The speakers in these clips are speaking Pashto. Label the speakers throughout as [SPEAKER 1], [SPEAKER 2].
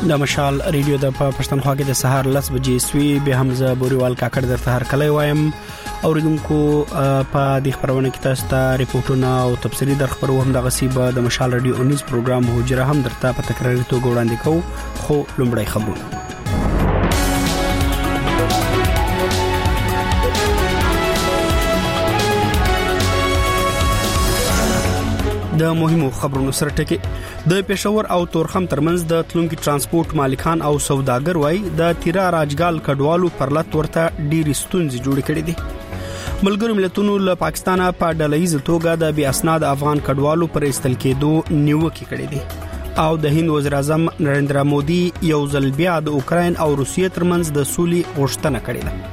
[SPEAKER 1] د مشال ریډیو د پښتونخوا کې د سهار 10 بجې سوي به حمزه بوريوال کاکړ درته هر کله وایم اوریدونکو په دې خبرونه کې تاسو ته ریپورتونه او تفصیلی در خبرو هم د غصیبه د مشال ریډیو نیوز پروګرام هوجره هم درته په تکراري توګه وړاندې کوو خو لومړی خبرونه د مهمو خبرونو سره ټکی د پېښور او تورخم ترمنځ د تلونکي ترانسپورت مالکان او سوداګر وای د تیرا راجګال کډوالو پرلط ورته ډېری ستونزې جوړ کړې دي ملګرو ملتونو له پاکستان په ډلهیز توګه د بي اسناد افغان کډوالو پر استل کېدو نیوکه کړې دي او د هند وزیر اعظم نریندرا مودي یو ځل بیا د اوکراین او روسیې ترمنځ د سولې غوښتنه کړې ده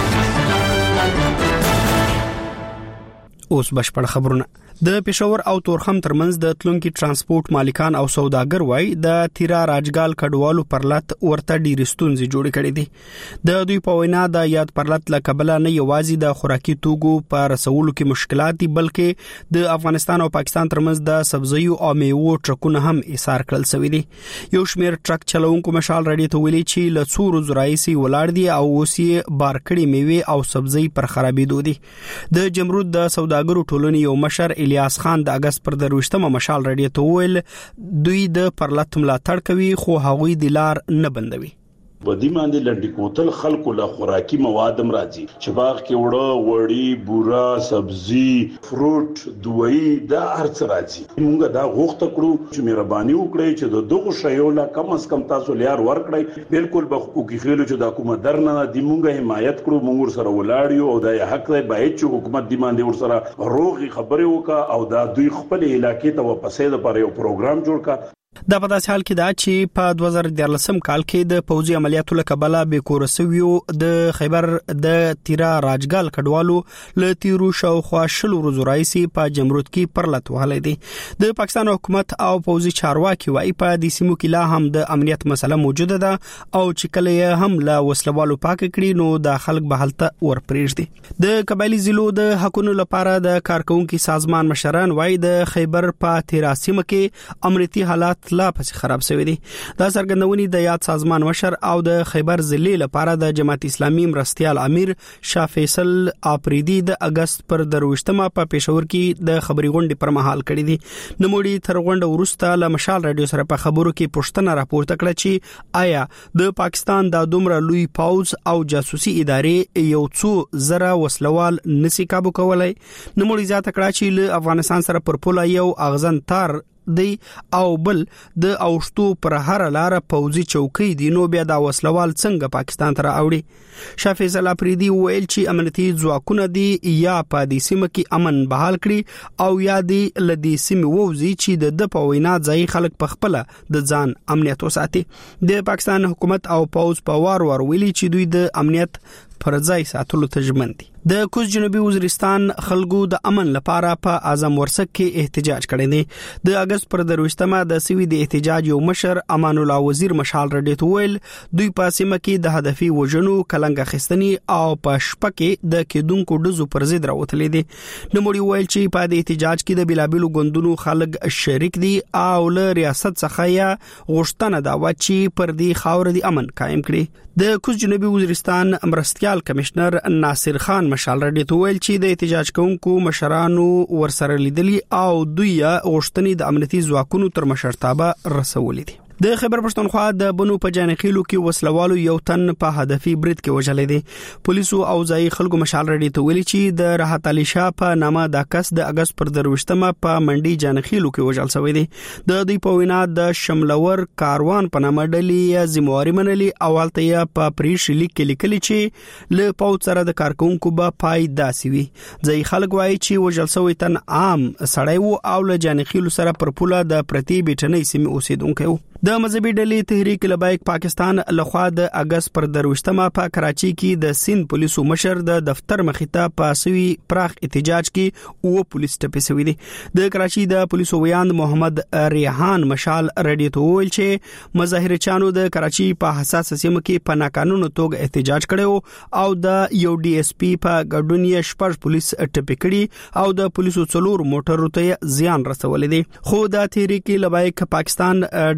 [SPEAKER 1] اوس بشپړ خبرونه د پېښور او تورخم ترمنځ د تلونکي ترانسپورت مالکان او سوداګر وای د تیرا راجګال کډوالو پرلط ورته ډېری ستونزې جوړ کړې دي د دوی په وینا د یاد پرلط لکبل نه یوازې د خوراکي توکو په رسولو کې مشکلات دي بلکې د افغانستان او پاکستان ترمنځ د سبزیو او میوو ټرکونه هم ایثار کړل شوی دي یو شمیر ټرک چلوونکو مشال رډي ته ویلي چې له څورو زراعي ولاړ دي او اوسې بارکړي میوه او سبزی پر خرابېدو دي د جمرود د سوداګرو ټولنې یو مشر الیاس خان د اگست پر 28 مشال رډي ته ویل دوی د پرلط ملاتړ کوي خو هغوی د لار نه بندوي
[SPEAKER 2] بدی باندې لنډی کوتل خلکو له خوراکي موادم راځي چې باغ کې وړي بورا سبزي فروټ دوی دا هرڅ راځي موږ دا غوښته کړو چې مهرباني وکړئ چې د دغه شیو لا کم از کم تاسو لار ورکړئ بالکل به حقوقي خېلو چې د حکومت درنه دی موږ حمایت کړو موږ سره ولاړ یو او د حق دی باید چې حکومت دی باندې ور سره روغي خبره وکړه او دا دوی خپل علاقې ته واپسې د پر یو پروګرام جوړ کړ
[SPEAKER 1] دا په داسې حال کې دا چې په 2013 کال کې د پوځي عملیاتو لکبله به کورسویو د خیبر د تیرا راجګال کډوالو له تیرو شاوخوا شلو ورځو راځي په جمرود کې پرلط وهلې دي د پاکستان حکومت او پوځي چارواکي وايي په دې سیمو کې لا هم د امنیت مسله موجوده ده او چې کله هم لا وسلوالو پاک کړي نو د خلک به حالت ورپریږدي د قبایلی ضلعو د حقونو لپاره د کارکونکو سازمان مشران وايي د خیبر په تیرا سیمه کې امنیتي حالات لا پس خراب شوی دي دا سرګندونی د یاد سازمان مشر او د خیبر ضلع لپاره د جماعت اسلامي مرستيال امیر شاه فیصل اپریدي د اگست پر 28 په پېښور کې د خبري غونډې پر مهال کړې دي نموړي تر غونډه ورسته له مشال رادیو سره په خبرو کې پښتنه راپورته کړه چې آیا د پاکستان د دومره لوی پاوز او جاسوسي ادارې یو څو زره وسلوال نسی کابو کولای نموړي ذات کړه چې له افغانستان سره پر پوله یو اغزن تار دی او بل د اوشتو پر هر لار پوزي چوکۍ دی نو بیا دا وسلوال څنګه پاکستان ته راوړي شافعي زلاپریدي ویل چې امنیتي ځواکونه دی یا په دې سیمه کې امن بحال کړي او یا دی لدی سیمه ووزي چې د پوینا ځای خلک په خپل د ځان امنیت وساتي د پاکستان حکومت او پوز په وار ویلي چې دوی د امنیت پر ځای ساتلو ته ژمن دي د کوز جنوبي وزیرستان خلکو د امن لپاره په اعظم ورسک کې احتجاج کړی دی د اگست پر 28 د سوي د احتجاج یو مشر امان الله وزیر مشال رډي ویل دوی په سیمه کې د هدفي وژنو کلنګ خستنی او په شپه کې د کېدونکو دزو پر ضد راوتلې دي نموړي ویل چې په د احتجاج کې د بلابلو غوندونو خلک شریک دي او له ریاست څخه یا غوښتنه دا و چې پر دې خاور د امن قائم کړي د کوز جنوبي وزیرستان مرستيال کمشنر ناصر خان مشال رډي ویل چې د احتجاج کوونکو مشرانو ورسره لیدلي او دوی غوښتنې د امنیتي ځواکونو تر مشرتابه رسولې دي د خیبر پښتونخوا د بنو په جانخیلو کې وسلوالو یو تن په هدفي برید کې وژل دي پولیسو او ځای خلکو مشال رډي ته ویلي چې د راحت علي شاه په نامه د کس د اگست پر 28 په منډي جانخیلو کې وژل شوی دی د دوی په وینا د شملور کاروان په نامه ډلې زمواري منلي اولته په پریش لیک کې لیکلي چې له پاوڅ سره د کارکونکو به پای داسي وي ځای خلک وایي چې وژل شوی تن عام سړی وو او له جانخیلو سره پر پوله د پرتی بیٹنۍ سیمه اوسیدونکو د مذهبي ډلې تحریک لبیک پاکستان لخوا د اگست پر 28 په کراچي کې د سین پولیسو مشر د دفتر مخې ته پاسوي پراخ احتجاج کې او پولیس ټپي شوی دي د کراچي د پولیسو ویاند محمد ریحان مشال رډي ته ویل چې مظاهره چانو د کراچي په حساس سیمه کې په ناقانونه توګه احتجاج کړو او د یو ډي اس پی په ګډون یې شپږ پولیس ټپي کړي او د پولیسو څلور موټرو ته زیان رسولې دي خو د تحریک لبیک پاکستان ډلې د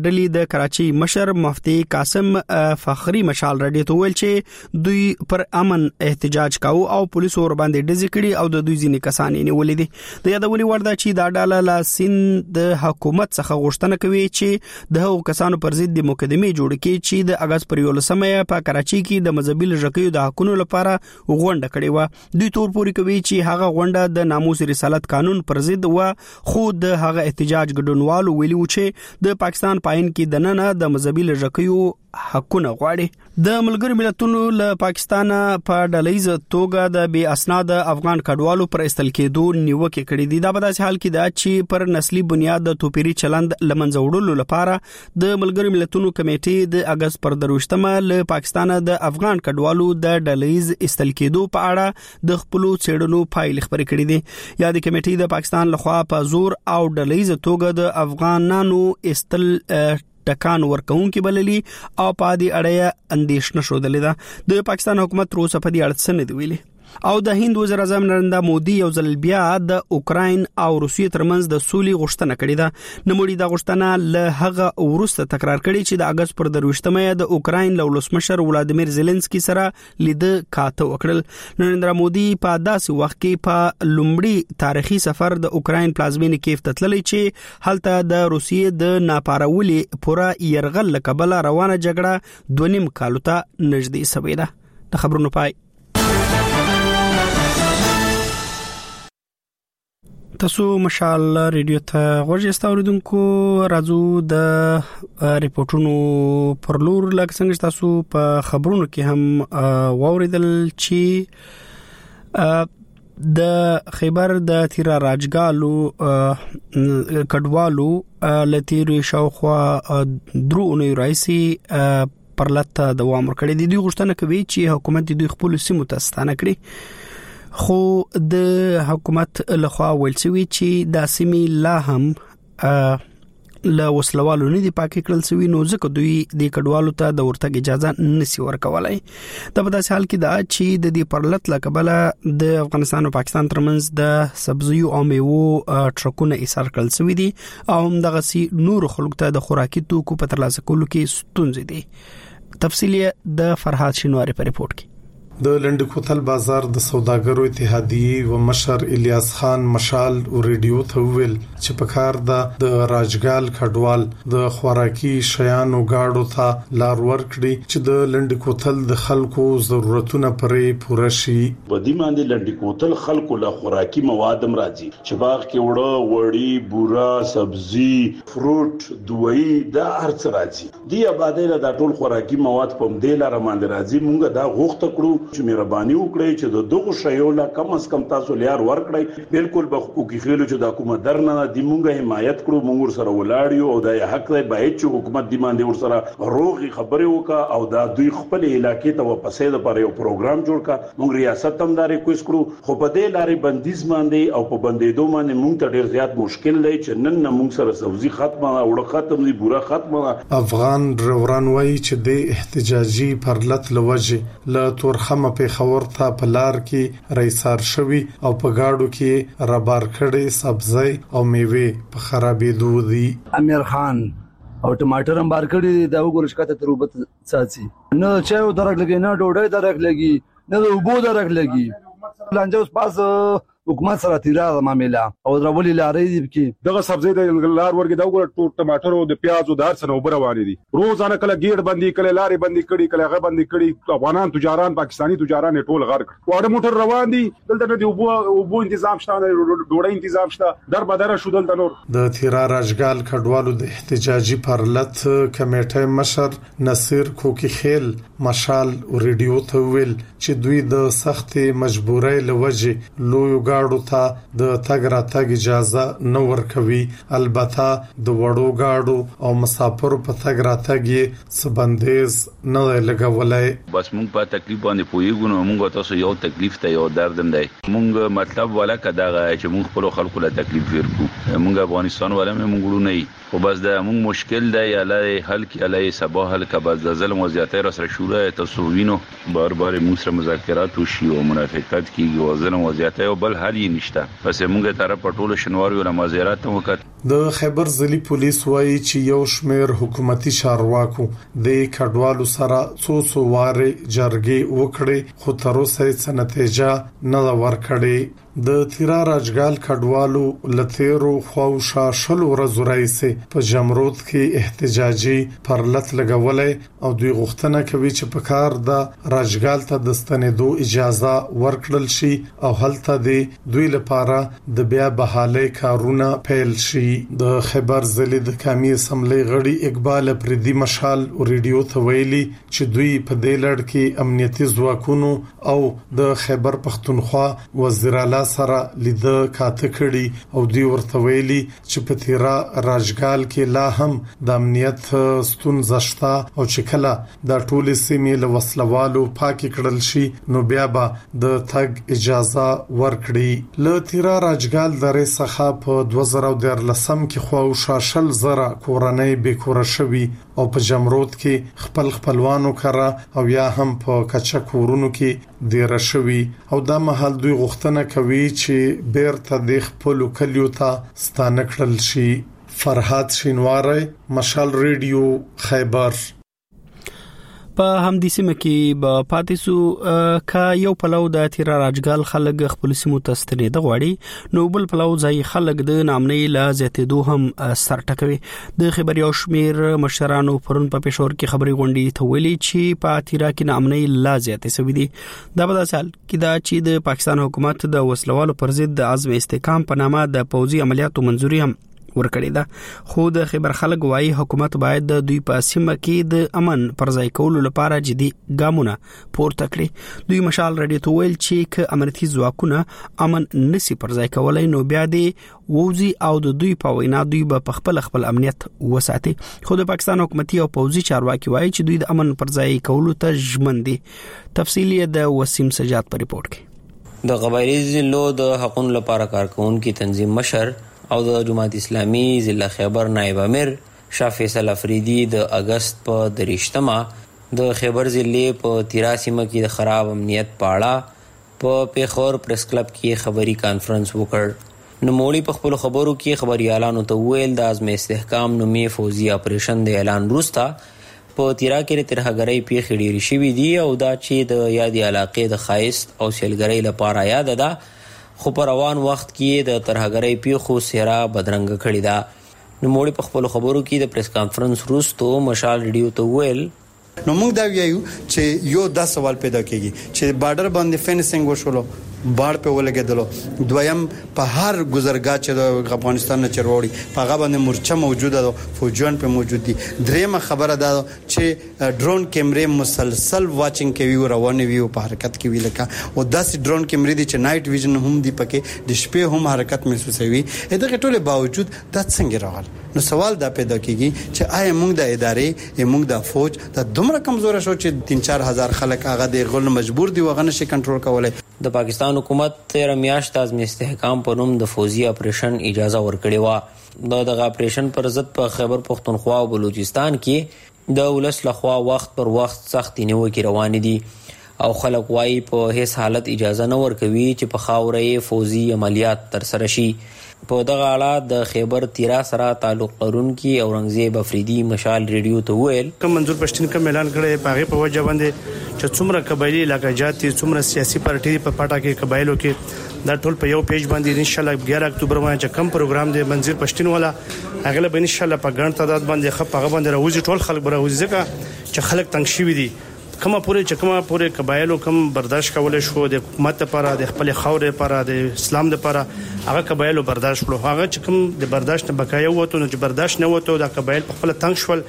[SPEAKER 1] د کراچي مشر مفتي قاسم فخری مشال رادیو ته ویل چې دوی پر امن احتجاج کاوه او پولیس ور باندې ډزې کړي او د دوی ځینې کسان یې نیولې دي. د یادولي وړ ده چې دا ډله لا سند د حکومت څخه غوښتنه کوي چې د هغو کسانو پر ضد د مقدمې جوړ کړي چې د اگست پر 11 په کراچي کې د مذهبي لږکیو د حقونو لپاره غونډه کړې و. دوی تور پوري کوي چې هغه غونډه د ناموس رسالت قانون پر ضد و، خو د هغه احتجاج ګډونوالو ویلي و چې د پاکستان پاین کې د نن د مذهبي لږکیو حقونه غواړي. د ملګرو ملتونو له پاکستان په ډلهیز توګه د بې اسناد افغان کډوالو پر استل کېدو نیوکه کړې دي. دا په داسې حال کې ده چې پر نسلي بنیاد د توپیری چلند لمنځه وړلو لپاره د ملګرو ملتونو کمیټې د اگست پر 23 له پاکستان د افغان کډوالو د ډلهیز استل کېدو په اړه د خپل څېړنو پایلې خبرې کړې دي. یا د کمیټې د پاکستان لخوا په زور او ډلهیز توګه د افغانانو استل ټکان ورکوونکي بللي او په دې اړه اندېښنه شودلې ده. د پاکستان حکومت تر اوسه په دې اړه څه نه دی ویلي. او د هند وزیر اعظم نریندرا مودي یو ځل بیا د اوکراین او روسیې ترمنځ د سولې غوښتنه کړې ده. نوموړي دا غوښتنه له هغه وروسته تکرار کړې چې د اگست پر 23 د اوکراین له ولسمشر ولادیمیر زيلنسکي سره لیده کاته وکړل. نریندرا مودي په داسې وخت کې په لومړي تاریخي سفر د اوکراین پلازمینې کیف ته تللی چې هلته د روسیې د ناپارولي پوره يرغل لکبل روانه جګړه 2.5 کالو ته نږدې شوې ده. د خبرونو پای. تاسو مشال ریډیو ته غوږی استوریدونکو، راځو د ریپورتونو پر لور. لکه څنګه تاسو په خبرونو کې هم واوریدل چې د خیبر د تیرا راجګالو کډوالو لتیری شاوخوا درونی رئیسي پر لته دوام ورکړي دي. دوی غوښتنه کوي چې حکومت دوی خپل سیمو ته ستانه کړي، خو د حکومت لخوا ویل شوی چې د سیمې لا هم له وسلوالو نه دی پاکي کړل شوی، نو ځکه دوی د کډوالو ته د ورتګ اجازه نشي ورکولای. دا په داسې حال کې دا چې د دې پرلط لکبله د افغانستان او پاکستان ترمنځ د سبزیو او میوو ټرکونه ایثار کړل شوی دي او هم دغه سي نور خلکو ته د خوراکي توکو په ترلاسه کولو کې ستونزې دي. تفصیلی د فرحات شینواری په ریپورت کې.
[SPEAKER 3] د لنډکوتل بازار د سوداګرو اتحادیې و مشر الیاس خان مشال او ریډیو ته ویل چې په کار د راجګال کډوال د خوراکي شیانو گاډو ته لار ورکړي چې د لنډکوتل د خلکو ضرورتونه پرې پوره شي.
[SPEAKER 2] په دې باندې لنډکوتل خلکو له خوراکي مواد مرাজি چې باغ کې وړي بورا سبزي فروټ دوی دا ارڅ راځي. دی آبادی له ټول خوراکي مواد په دې لار باندې راځي. مونږ دا غوښته کړو چې مهرباني وکړئ چې د دغه شیو لا کم از کم تاسو لار ورکړئ. بالکل به حقوقي خېلو چې د حکومت درنه د موږ حمایت کړو، موږ سره ولاړ یو او د حق دی باید چې حکومت دی باندې ور سره روغي خبرې وکړه او دا دوی خپل علاقې ته واپسې د پر یو پروګرام جوړ کړه. موږ ریاست هم دا ریکوست کړو، خو په دې لارې بندیز باندې او په بندیدو باندې موږ ته ډیر زیات مشکل دی چې نن موږ سره سبزي ختمه او ختم دي بورا ختمه.
[SPEAKER 3] افغان ډروران وایي چې د احتجاجي پرلط لوجه له تورخم په خبر ته په لار کې رئیسار شوی او په گاډو کې ربار کړي سبزی او میوه په خرابېدو دي.
[SPEAKER 4] امیر خان او ټماټر هم بار کړي دا وګورئ شکایت تروبت ساتي نه چایو درک لګي نه ډوډۍ درک لګي نه وبو درک لګي. لانجوس پاس حکومت سره تیرا معاملې او درولې لارې کې
[SPEAKER 5] دغه سبزی د لار ورګي دا وګوره ټماټر او د پیاز او دار سره وبره وانه دي. روزانه کله ګیډ بندي کله لارې بندي کړي کله هغه بندي کړي. افغانان تجاران پاکستانی تجاران ټول غرق واړه موټر روان دي. دلته د وبو تنظیم شته، ډوډۍ تنظیم شته، در بدر شو دلته نور.
[SPEAKER 3] د تیرا راجګال کډوالو د احتجاجي پرلط کمیټې مشر نصیر کوکی خیل مشال ریډیو ته ویل چې دوی د سخت مجبورۍ لوجه لوی گاډو ته د تګ راتګ اجازه نه ورکوي. البته د وړو گاډو او مسافر په تګ راتګ یې سبندیز نه لګولای.
[SPEAKER 6] بس موږ په تکلیف باندې پویګو نو موږ تاسو یو تکلیف ته یو دردم دی. موږ مطلب ولا کداغه چې موږ خپل خلکو له تکلیف ورکو. موږ افغانستان ولا موږ نه خو بس دا موږ مشکل دی علي حل کې علي صباح حل کا بس د ظلم او زیاتې را سره شورای تاسو وینو بار بار موږ سره مذاکرات وشي او منافقت کیږي او ظلم او زیاتې او بل حل یې نشته. بس موږ طرف په ټولو شنوارو له مزارات وکړ.
[SPEAKER 3] د خیبر ځلی پولیس وایي چې یو شمېر حکومتي چارواکو د کډوالو سره څو واره جرګې وکړي خو تر اوسه هیڅ نتیجه نه ورکړي. د تیرا راجګال کډوالو لتیرو خواوشا شل ورځو راځي په جمرود کې احتجاجي پرلط لګولې او دوی غوښتنه کوي چې په کار د راجګال ته د ستنېدو اجازه ورکړل شي او هلته د دوی لپاره د بیا بحالي کارونه پیل شي. د خیبر ضلع د قومي اسمبلی غړي اقبال افریدي مشال ریډیو ته ویلي چې دوی په دې لړ کې امنیتي ځواکونو او د خیبر پختونخوا وزیر اعلی سره لید کاته کړي او دوی ورته ویلي چې په تیرا راجګال کې لا هم د امنیت ستونزه شته او چې کله د ټولې سیمې له وسلوالو پاک کړل شي نو بیا به د تګ اجازه ورکړي. له تیرا راجګال درې څخه په 2013 کې خواوشا شل زره کورنۍ بیکوره شوي او په جمرود کې خپلوانو کرا او یا هم په کچا کورونو کې دیره شوي او د محل دوی غوښتنه کوي چې بیرته د خپل کلیو ته ستانه کړل شي. فرحات شینواری، مشال ریډیو، خیبر.
[SPEAKER 1] په همدې سیمه کې به پاتې سو کا یو پلو د تیرا راجګال خلک خپل سیمو ته ستنېده غواړي نو بل پلو ځای خلک د نامنۍ لا زیاتېدو هم سر ټکوي. د خبر یو شمیر مشرانو پرون په پېښور کې خبري غونډې ته ویلي چې په تیرا کې نامنۍ لا زیاتې سوي دي. دا په داسې حال کې دا چې د پاکستان حکومت د وسلوالو پر ضد د عزم استحکام په نامه د پوځي عملیاتو منځوري هم ورکړی دا خو د خبر خلک وايي حکومت باید د دوی په سیمه کې د امن پرځای کولو لپاره جدي ګامونه پورته کړي. دوی مشال رډیو ته ویل چې ک امنیتي ځواکونه امن نسی پرځای کولای نو بیا دی ووزي او د دوی په وینا دوی په خپل امنیت وساتي. خو د پاکستان حکومتي او پوځي چارواکي وايي چې دوی د امن پرځای کولو ته ژمن دي. تفصیلی د وسیم سجاد په ریپورت کې.
[SPEAKER 7] د قبایلی ضلعو د حقوقو لپاره کارکونکو تنظیم مشر او د جماعت اسلامي ضلع خیبر نائب امیر شاه فیصل افریدي د اگست په 23 د خیبر ضلع په تیرا سیمه کې د خراب امنیت په اړه په پیښور پریس کلب کې خبري کانفرنس وکړ. نوموړي په خپل خبرو کې خبريالانو ته ویل د عزم استحکام نومي فوزي اپریشن د اعلان وروسته په تیرا کې ترهګرۍ پیښې ډېرې شوې دي او دا چې د یادې علاقې د خایست او سیلګرۍ لپاره یاد ده خو په روان وخت کې د ترهګرۍ پیښو سیرا بدرنګ کړی دا. نوموړي په خپل خبرو کې د پریس کانفرنس وروسته مشال ریډیو ته ویل
[SPEAKER 8] نو موږ دا ویایو چې یو دا سوال پیدا کیږي چې بارډر باندې فینسینګ وشولو باړ په ولګیدلو دویم په هر گذرګاه چې د افغانستان نه چروړي په هغه باندې مورچه موجوده ده فوجان په موجود دي. دریمه خبره ده چې ډرون کیمرې مسلسل واچینګ کوي روانه وي او په حرکت کې وی لکه او داسې ډرون کیمرې دي چې نایټ ویژن هم دي پکې د شپې هم حرکت محسوسوي. دغه ټول باوجود دا څنګه راغل نو سوال دا پیدا کیږي چې آیا موږ د ادارې موږ د فوج د دومره کمزور شو چې 3-4 هزار خلک هغه د غل مجبور دي وغه نشي کنټرول کولای.
[SPEAKER 7] د پاکستان حکومت 13 میاشت عزم استحکام په نوم د فوزي اپریشن اجازه ورکړې و. دغه اپریشن پر ضد په خیبر پختونخوا او بلوچستان کې د ولس لخوا وخت پر وخت سختي نیوکې روان دي او خلک وايي په هیڅ حالت اجازه نه ورکوي چې په خاورې فوزي عملیات تر سره شي. په دغه اړه د خیبر تیرا سره تعلق لرونکي اورنګزیب افریدي مشال ریډیو ته ویل
[SPEAKER 9] کوم منظور پښتون کوم اعلان کړی پاغه په وجه باندې چې څومره قبایلی علاقې جاتي څومره سیاسي پارټي په پټا کې قبایلو کې دا ټول په یو پیج باندې ان شاء الله 11 اکتوبر باندې کم پروګرام دی منظور پښتون والا اغلب ان شاء الله په ګڼ تعداد باندې خپغه باندې راوځي ټول خلک راوځي ځکه چې خلک تنګ شوي دي کومه پوره قبایلو کوم برداشت کولای شو د حکومت لپاره د خپل خاور لپاره د اسلام لپاره هغه قبایلو برداشت کړو هغه چې کوم د برداشت نه بقایا وته نو چې برداشت نه وته د قبایل په خپل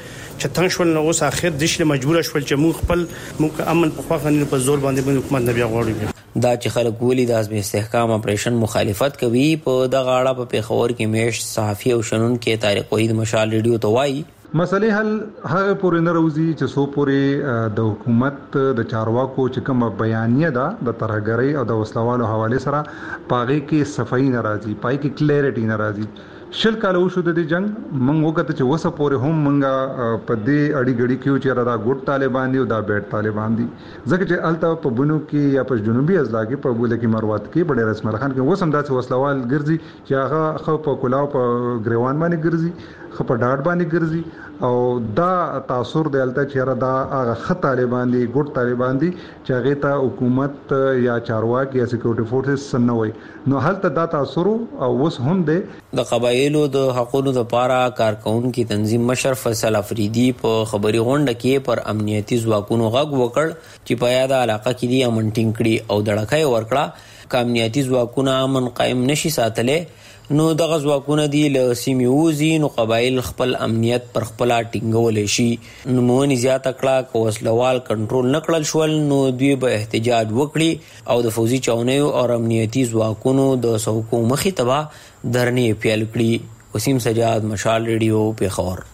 [SPEAKER 9] تنگ شول نو اوس اخر د شله مجبور شول چې موږ امن په خواخنه په زور باندې حکومت نه بیا غواړي.
[SPEAKER 7] دا چې خلک ولې د عزم استحکام اپریشن مخالفت کوي په دغه اړه په پیښور کې میش صحافي او شنن کې طارق وحید مشال ریډیو ته وایي
[SPEAKER 10] مسلې حل هغه پورې نه راوځي چې سو پورې د حکومت د چارواکو چې کوم بیانیه ده د ترهګرۍ او د وسلوالو حواله سره پاغي کې صفائی ناراضي پای کې کلیریټي ناراضي شل کال وشو د دې جنگ موږ وکړه چې وسه پورې هم موږ په دې اړي غړي کې چې را ګډ طالبان دي او دا بیٹ طالبان دي ځکه چې الته په بونو کې یا په جنوبي اضلاع کې په بوله کې مروت کې بډې رسم خان کې وسم داسې وسلوال ګرځي چې هغه خو په کلاو په ګریوان باندې ګرځي خو په ډاډ باندې ګرځي او دا تاثیر د الته چې را دا هغه خط طالبان دي ګډ طالبان دي چې هغه ته حکومت یا چارواکي یا سکیورټي فورسز سنوي نو هلته دا تاثیر او وس هم دي
[SPEAKER 7] د قبایلو د حقوقو لپاره کارکونکو تنظیم مشر فیصل افریدي په خبري غونډه کې پر امنیتي ځواکونو غږ وکړ چې په یاده علاقه کې دي امن ټینګ کړي او دړکای ورکړه چې امنیتي ځواکونه امن قائم نشي ساتلې نو دغه ځواکونه دي له سیمې وځي نو قبایل خپل امنیت پر خپل ټینګول شي نو مونږ زیات کړه کو وسلوال کنټرول نکړل شول نو دوی به احتجاج وکړي او د فوزي چاونیو او امنیتي ځواکونو د سوکو مخې تبا درنې پیل کړي وسیم سجاد مشال ریډیو پیښور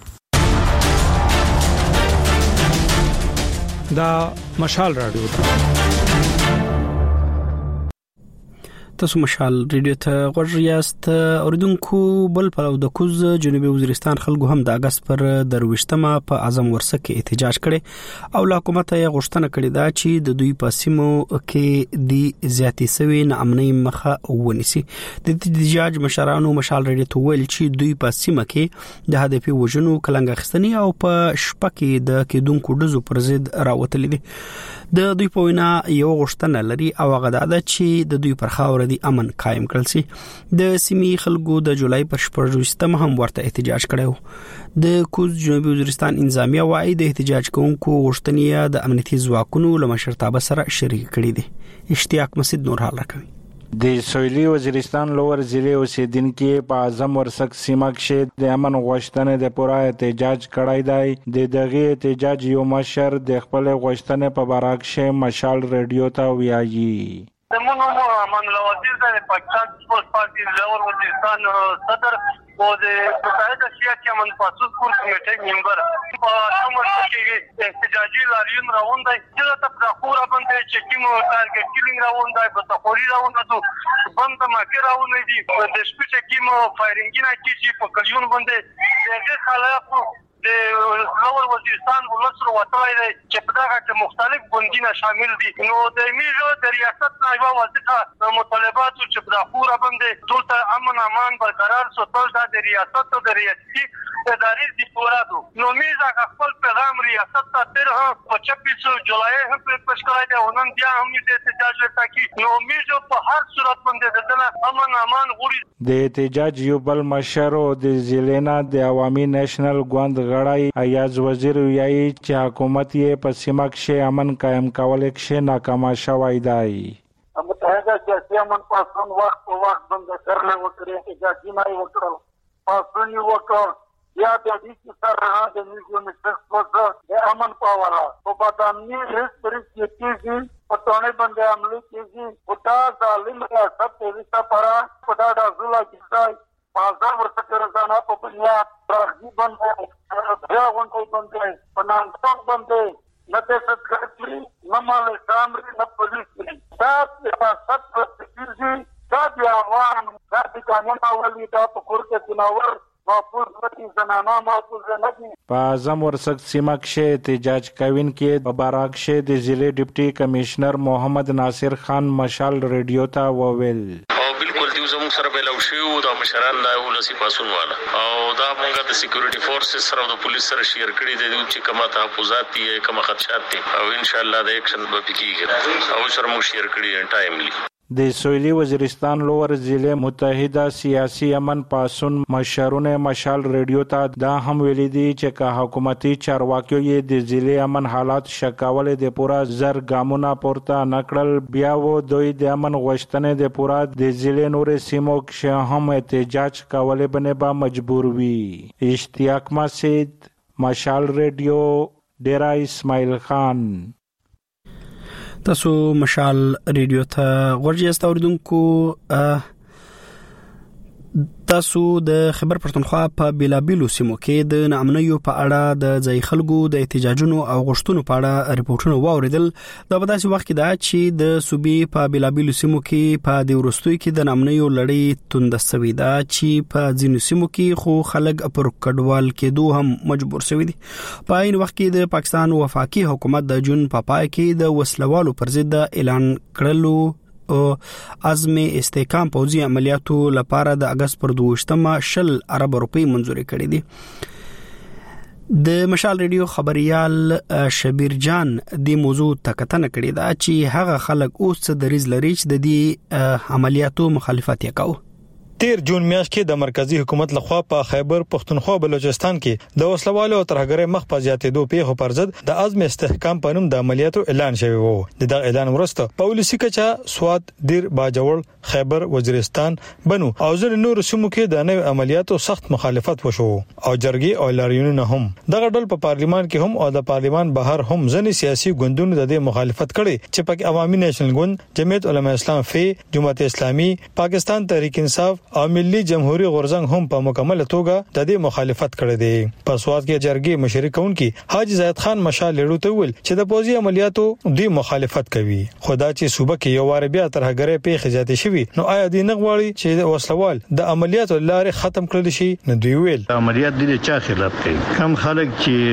[SPEAKER 1] دا مشال رادیو ده تاسو مشال ریډیو ته غوږ یاست اوریدونکو بل په د کوز جنوبي وزیرستان خلکو هم د اگست پر درويشتمه په اعظم ورسک کې احتجاج کړي او حکومت یې غوښتنه کړې ده چې د دوی په سیمو کې د زیاتې سوي نامنۍ مخه ونیسي د احتجاج مشرانو مشال ریډیو ته ویل چې دوی په سیمه کې د هدفي وژنو کلنګ اخستنی او په شپه کې د کېدونکو ډزو پر ضد راوتلې دي د دوی په وینا یو غوښتنه لري او هغه دا چې د دوی پر خاور د امن قائم کړل شي د سیمې خلکو د جولای پر 14 هم ورته احتجاج کړو د کوز جنوبي وزیرستان انځامیا وايي د احتجاج کوونکو غوښتنې د امنیتي ځواکونو له مشرتابه سره شریک کړي دي اشتیاق مسجد نور حال راکوي
[SPEAKER 11] د سویلي وزیرستان لوور ضلع اوسیدونکو په اعظم ورسک سیمه کې د امن غوښتنې د پوره احتجاج کړی دی د دغه احتجاج یو مشر د خپل غوښتنې په باره کې مشال ریډیو ته ویایي
[SPEAKER 12] زمونږ امان الله وزیر د پاکستان پیپلز پارټي لوور وزیرستان صدر او د متحده سیاسي امن پاسوس کور کمیټې ممبر په کومه کې احتجاجي لاریون روان دی چې د تفاخور باندې چې کوم ټارګټ کیلینګ روان دی په تخوري روان دی بند ماکه روان دي د شپې چې کوم فایرینګ نه کیږي په کلیون باندې دغه خلک د لوور وزیرستان ولسر وټای دی چې په دغه کې مختلف ګوندونه شامل دي نو د میجو د ریاست نایبه وزیر مطالبات چې په دغه باندې ټول امن امان برقرار ساتل د ریاست او د ریاستي ادارې د پورادو نو میزه خپل پیغام ریاست ته تر په 26 جولای هم پېښ کړی دی ونن بیا هم د احتجاج لپاره نو میجو په هر صورت باندې د امن امان غوړي
[SPEAKER 11] د احتجاج یو بل مشر او د ضلع د عوامي نېشنل ګوند غړی ایاز وزیر ویایي چې حکومت یې په سیمه کې امن قائم کول کې ناکام شوی دی
[SPEAKER 12] متحده سیاسي امن پاسون وخت په وخت باندې کړل وکړي احتجاجي نه وکړل پاسون یو وکړ یا د دې سره د نیو میکسیکو د امن پاورا په بادامي هیڅ کېږي په تونه باندې عملي کېږي او دا ظالم ریاست په وسه پرا په دا د زولا کې بازار ورته رضانا په بنیاد راځي باندې بیا غونډه باندې پنځه باندې نه ته ستګرځي نه مال کامري نه پولیس دا په سات ورته دا بیا وان دا د قانون اولي دا په کور کې جناور
[SPEAKER 11] په اعظم ورسک سیمه کې احتجاج کوونکو په باره کې د ضلع ډیپټي کمشنر محمد ناصر خان مشال ریډیو ته وویل
[SPEAKER 13] بالکل دی زموږ سره بلو شو د مشران د ولسی پاسون والا او دا موږ د سکیورټي فورسز سره د پولیس سره شیر کړی دی چې کومه تحفظات دي کومه خدشات دي او ان شاء الله د اکشن به کیږي او سره موږ شیر کړی ټایملی
[SPEAKER 11] د سویلي وزیرستان لوور ضلع متحده سیاسي امن پاسون مشرونه مشال ریډیو ته دا هم ویلي دي چې که حکومتي چارواکي یې د ضلع امن حالات شکاول د پورا زر ګامونه پورته نکړل بیا و دوی د امن غوښتنې د پورا د ضلع نور سیمو کې هم احتجاج کول بنه مجبور وي اشتیاق مسجد مشال ریډیو ډیرا اسماعیل خان
[SPEAKER 1] تاسو مشال ریډیو ته غوږ یاست اوریدونکو تاسو د خیبر پښتونخوا په بیلابیلو سیمو کې د ناامنیو په اړه د ځای خلکو د احتجاجونو او غوښتنو په اړه ریپورتونه واوریدل. دا په داسې وخت کې دا چې د صوبې په بیلابیلو سیمو کې په د وروستوي کې د ناامنیو لړۍ توند شوې ده چې په ځینو سیمو کې خو خلک پر کډوال کېدو هم مجبور شوي دي. په عین وخت کې د پاکستان وفاقي حکومت د جون په پای کې د وسلوالو پر ضد اعلان کړلو او عزم استحکام پوځي عملیاتو لپاره د اگست پر 22 شل ارب روپی منزوري کړې دي. د مشال ریډیو خبريال شبیر جان د موضوع تکتنه کړې ده چې هغه خلک اوس د ریز لري چې د دې عملیاتو مخالفت وکاو.
[SPEAKER 14] 13 جون میاشت کې د مرکزی حکومت لخوا په خیبر پښتونخوا بلوچستان کې د وسلوالو او ترهګرۍ مخ په زیاتېدو پیښو پر ضد د عزم استحکام په نوم د عملیاتو اعلان شوی وو. د اعلان وروسته پولیسي کچا سواد دیر باجوړ خیبر وزیرستان بنو او ځینې نور سیمو کې د نوې عملیاتو سخت مخالفت وشو او جرګې او لاریونونه هم دغه ډول په پارلیمان کې هم او د پارلیمان بهر هم ځینې سیاسي ګوندونو د مخالفت کړي چې پکې عوامي نېشنل ګوند، جمعیت علماء اسلام فی، جماعت اسلامي، پاکستان تحریک انصاف او ملي جمهوریت غورزنګ هم په مکمل توګه د دې مخالفت کړی دی. په سواد کې جرګې مشري کونکي حاجی زاید خان مشال لړو ته ویل چې د پوځي عملیاتو د مخالفت کوي. خدا چې صوبه کې یو وار بیا ترهګرۍ پیښې زیاتې شوي نو آیا دې نه غواړي چې د وسلوال د عملیاتو لارې ختم کړل شي؟ نو دوی ویل
[SPEAKER 15] عملیات د چا خلاف کوي. کم خلک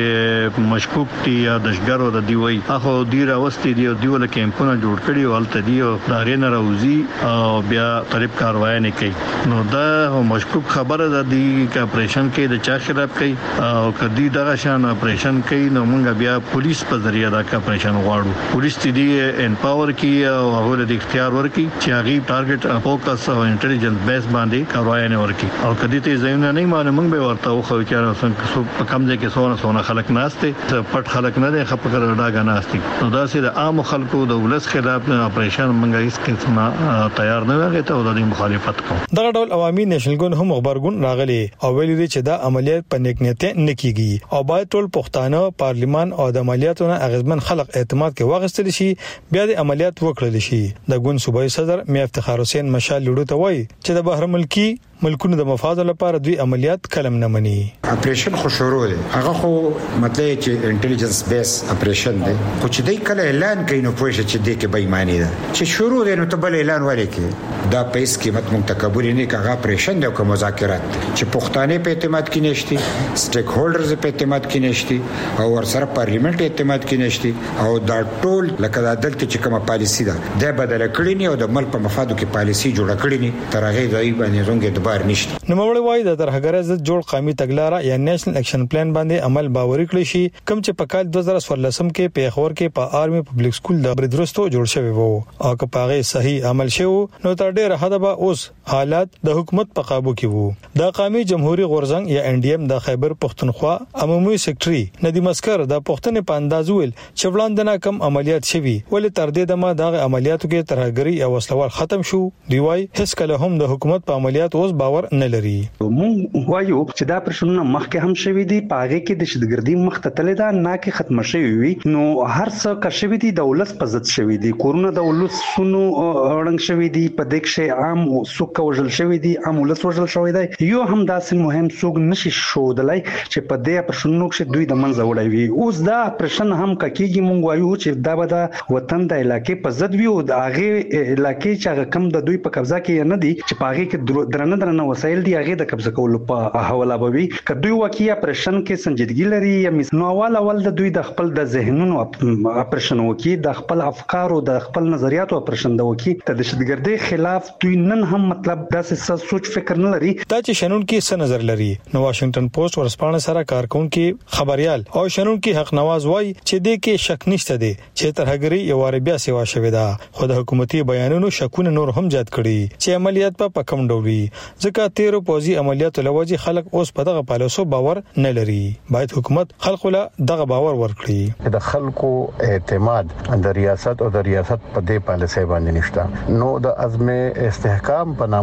[SPEAKER 15] چې مشکوک دي یا دشګرو د دی وای اخو دی راوستي دی ول کیمپونه جوړ کړي او الته دی او دارین راوزی او بیا طریق کاروای نه کوي. نو دا مشکوک خبره ده دی چې اپریشن کې د چا خلاف کوي او کدی دغه شان اپریشن کوي نو موږ بیا پولیس په ذریعہ دا اپریشن غواړو. پولیس دې امپاور کی او هغه د اختیار ورکي چې هغه ټارګټ فوکس او انټيليجنس بیس باندې کاروای نه ورکي او کدی ته ځایونه نه مانه موږ به ورته خو چې څنګه کم ځای کې سونه خلک ناشته پټ خلک نه دي خپل ډاګه ناشتي نو دا سي د عام خلکو د ولس خلاف اپریشن موږ هیڅ قسمه تیار نه وغه ته د مخالفت کوو.
[SPEAKER 14] دغه ډول عوامي نېشنل ګوند هم خبرګون راغلي او ویلي دي چې دا عملیات په نیکنیته نه کیږي او باید ټول پښتانه پارلیمان او د عملیاتو نه اغیزمن خلک اعتماد کې واغستل شي بیا د عملیات وکړل شي. د ګوند صوبایي صدر میا افتخار حسین مشال لړو ته وایي چې د بهر ملکی ملکونو د مفاد لپاره دوی عملیات کلم نه مني.
[SPEAKER 16] اپریشن خو شروع دی هغه خو مطلب چې انټيليجنس بیس اپریشن دی خو چې دای کله اعلان کوي نو پوه شي چې دې کې بېماني ده چې شروع دی نو ته بل اعلان ولې کې دا پیس قیمت مونږ تکبر نه کاغه اپریشن دی او مذاکرات چې پښتانه په اعتماد کې نشتی سټیک هولډرز په اعتماد کې نشتی او ورسره پارلیمنت اعتماد کې نشتی او دا ټول لکه د عدالت چې کومه پالیسی ده د بدل کړی نه او د ملک په مفادو کې پالیسی جوړه کړی نه تر هغه ځای باندې زونګه
[SPEAKER 14] نو موږ وایي د ترهګرۍ ضد جوړ قومي تګلارې یا نېشنل اکشن پلان باندې عمل باوري کړی شي کوم چې په کال 2014 کې پیښور کې په آرمي پبلک سکول د بریدرستو جوړ شوی وو او که پاغه صحیح عمل شوی نو تر ډیره حد به اوس حالات د حکومت په قابو کې وو. د قومي جمهوریت غورزنګ یا ان ډي ام د خیبر پښتونخوا عمومي سیکریټري ندیم اسکر د پښتنې په انداز ویل چې وړاندې کم عملیات شوی ولې تر دې دمه د عملیاتو کې ترهګرۍ او وسلوال ختم شو. دی وايي هیڅ کله هم د حکومت په عملیات اوس باور نه لري.
[SPEAKER 17] مونږ وایو چې دا پرشنونه مخکې هم شوي دي پاغه کې د شدګردي مخ ته تللی دا نه کې ختم شوی وي نو هر څه کا شوی دي د ولس په ضد شوی دي کورونه د ولس سونو اورنګ شوی دي په دې کې عام سوق وژل شوی دي عام ولس وژل شوی دی یو هم داسې مهم سوق نشي شودلای چې په دې پرشنونو کې دوی د منځ وړي وي اوس دا پرشن هم کېږي مونږ وایو چې دا به د وطن د علاقې په ضد وي او د هغه علاقې چې هغه کم د دوی په قبضه کې نه دي چې پاغه کې درنه وسایل دی هغه د قبضه کولو په حواله بوي کدوې واقعي اپریشن کې سنجیدګي لري یا نو اول د دوی د خپل د ذهنونو اپریشن وکي د خپل افکار او د خپل نظریاتو اپریشن د وکي د دهشتګردۍ خلاف دوی نن هم مطلب داسې سوچ فکر نه لري
[SPEAKER 14] دا چې شنن کې څه نظر لري. نو واشنگټن پوسټ ورسپانه سره کارکونکو خبريال او شنن کې حق نواز وای چې دې کې شک نشته دي چې ترهګری یو وار بیا سیوا شوې ده خو د حکومتي بیانونو شکونه نور هم زیات کړي چې عملیات په کم ډول ځکه 13 پوځي عملیاتو لوجه خلک اوس په دغه پالیسو باور نه لري. باید حکومت خلکو له دغه باور ورکړي.
[SPEAKER 18] د خلکو اعتماد د ریاست او د ریاست په دې پالیسي باندې نشته نو د عزم استحکام په نامه باندې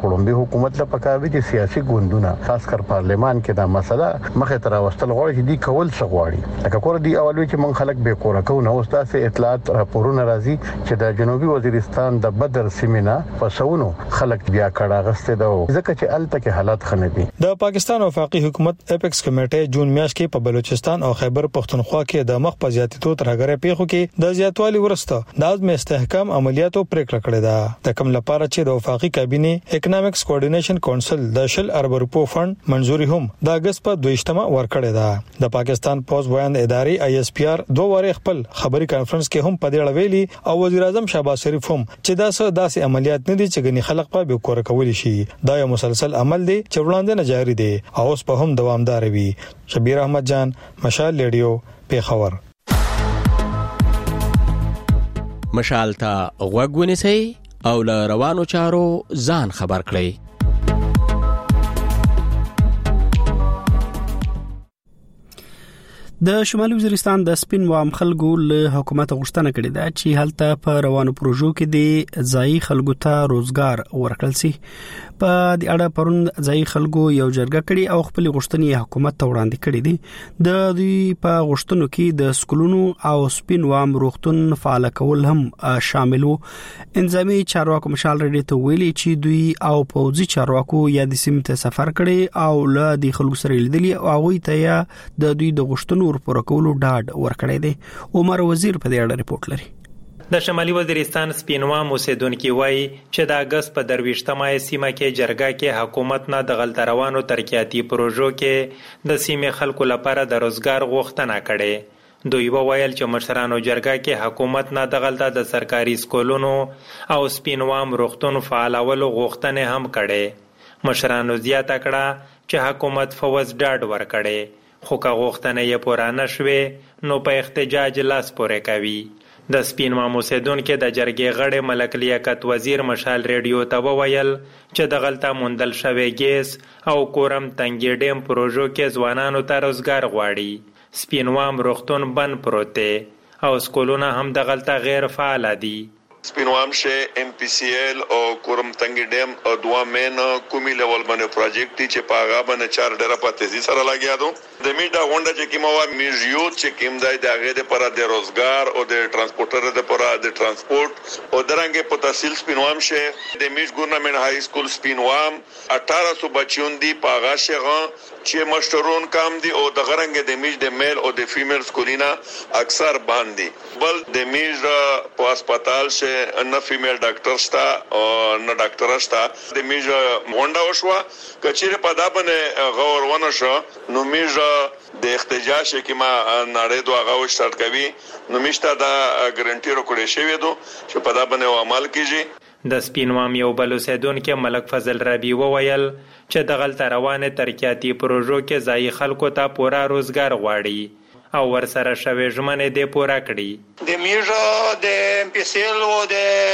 [SPEAKER 18] کولمبي حکومت له پکاوي چې سیاسي ګوندونه خاص کر پارلمان کې دا مسله مخه تر واستل غواړي چې دی کول څه غواړي لکه کور دی اولوي چې من خلک به کور کو نو تاسو اطلاعات راپورونه راځي چې د جنوبي وزیرستان د بدر سیمینا پسونو خلک بیا کړه غسته دا ځکه چې الته کې حالات خنه دي.
[SPEAKER 14] د پاکستان وفاقي حکومت اپیکس کمیټه جون میاشت کې په بلوچستان او خیبر پختونخوا کې د مخ په زیاتېدو ترهګرۍ پیښو کې د زیاتوالي ورسته د عزم استحکام عملیاتو پریکړه کړې ده د کوم لپاره چې د وفاقي کابینه اکونومکس کوارډینیشن کونسل د 10 ارب روپو فند منزوري هم د اگست په 2مه ورکړې ده. د پاکستان پوز ویاند ادارې ISPR دوه واره خپل خبري کانفرنس کې هم په دې اړه ویلي او وزیر اعظم شهباز شریف هم چې داسې عملیات نه دي چې غني خلک په به کور کول شي. دا یو مسلسل عمل دی چې وړاندې نه جاري دی او اوس په هم دوامدار وي. شبیر احمد جان، مشال ریډیو، پیښور.
[SPEAKER 19] مشال ته غوږ ونیسئ او له روانو چارو ځان خبر کړئ.
[SPEAKER 1] د شمالي وزیرستان د سپین وام خلکو له حکومت غوښتنه کړې ده چې هلته په روانو پروژو کې د ځای خلکو ته روزګار ورکړل شي. په دې اړه پرون ځای خلکو یو جرګه کړي او خپل غوښتنې حکومت ته وړاندې کړي دي. د دوی په غوښتنو کې د سکولونو او سپین وام روغتون فعال کول هم شامل وو. انځامي چارواکو مشال ریډیو ته ویلي چې دوی او پوځي چارواکو یا د سیمې ته سفر کړي او له د خلکو سره لیدلي او هغه ته یا د دوی د غوښتنو پر کولو ډاډ ورکړی دی. عمر وزیر په دې اړه ریپورت لري.
[SPEAKER 20] د شمالي وزیرستان سپینوام اوسیدونکو وایي چې د اگست په 23مه سیمه کې جرګه کې حکومت نه د غلط روانو ترقیاتي پروژو کې د سیمې خلکو لپاره د روزګار غوښتنه کړې. دوی وویل چې مشرانو جرګه کې حکومت نه د غلطه د سرکاري سکولونو او سپینوام روغتون فعالولو غوښتنه هم کړې. مشرانو زیاته کړه چې حکومت فوز ډاډ ورکړي خو که غوښتنه یې پوره نشوي نو په احتجاج لاس پورې کوي. د سپین وام اوسیدونکو د جرګې غړي ملک لیاقت وزیر مشال ریډیو ته وویل چې د غلطه موندل شوی ګیس او کورم تنګي ډیم پروژو کې ځوانانو ته روزګار غواړي. سپین وام روغتون بند پروت دی او سکولونه هم د غلطه غیر فعال دي.
[SPEAKER 21] سپینوام شه MPCL او کورم تنګي ډیم او دوه مین کومي لیول باندې پروجیکټ چې پاغا باندې 4 ډیره په تیزی سره لګیا دو. د میډا غونډه چې کیمو میژیو چې کیم دای د هغه لپاره د روزګار او د ترانسپورټر لپاره د ترانسپورت او درنګ په تحصیل سپینوام شه د میژ ګورنمنت های سکول سپینوام 1800 بچیون دی پاغا شغه چې مشترون کام دي او د غرنګ د میژ د میل او د فیمیل سکولینا اکثر باندې بل د میژ په هسپتال شه نه فیمیل ډاکټر شتا او نه ډاکټر شتا د میژ غونډه وشوه کچېره په دا باندې غور ونه شو نو میژ د احتجاج کې ما نړۍ دوه غو شرط کوي نو میشته دا ګارانټي ورکړې شوی دو چې په دا باندې عمل کیږي.
[SPEAKER 20] د سپینوام یو بل اوسیدونکو ملک فضل ربی وویل چې د غلط روانه ترقیاتي پروژو کې ځای خلکو ته پورا روزګار غواړي او ورسره شوی ژمنې دې پوره کړي.
[SPEAKER 22] د میژه د MPCL او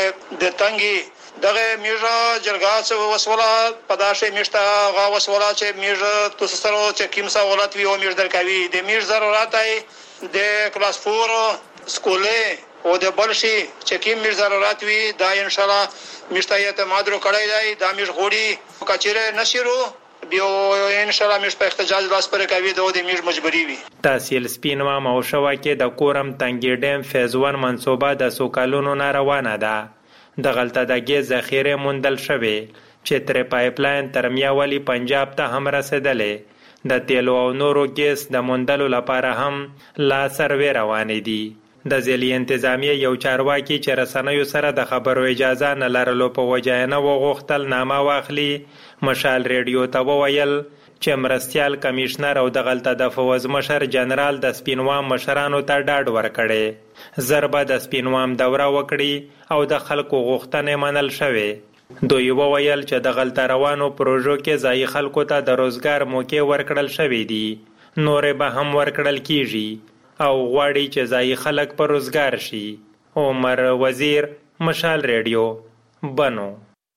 [SPEAKER 22] د تنګي دغه میژه جرګه څو وسوله پداشه میشته غا وسوله چې میژه تاسو سره چې کیمسا ولات وی او میژ درکوي د میژ ضرورت ای د کلاس 4 سکولې او د بلشي چې کیم میژ ضرورت وی دا ان شاء الله میشته اعتماد ورو کړی دی دا میژ غوړي کچره نشرو بیا ان شاء الله میش په احتجاج لاس پر کوي د میش مجبوری وي.
[SPEAKER 20] تحصیل سپینوام او شوا کې د کورم تنګي ډیم فیز 1 منصوبه د سوکالونو نه روانه ده. د غلطه د ګیس ذخیره موندل شوی چې تر پایپ لاین تر میاوالي پنجاب ته هم رسیدلې. د تیلو او نورو ګیس د موندلو لپاره هم لا سروې روانې دي. د ځلې انتظامیه یو چارواکي چې رسنیو سره د خبرو اجازه نه لرلو په وجه نه وغوښتل نامه واخلي. مشال ریډیو ته وویل چې مرستیال کمیشنر او د غلطه د فوز مشر جنرال د سپینوام مشرانو ته ډاډ ورکړي ضربه د سپینوام دوره وکړي او د خلکو غوښتنې منل شوې. دوی وویل چې د غلطه روانو پروژو کې ځای خلکو ته د روزګار موقع ورکړل شوې دي نورې به هم ورکړل کیږي او غواړي چې ځای خلک په روزګار شي. عمر وزیر، مشال ریډیو، بنو.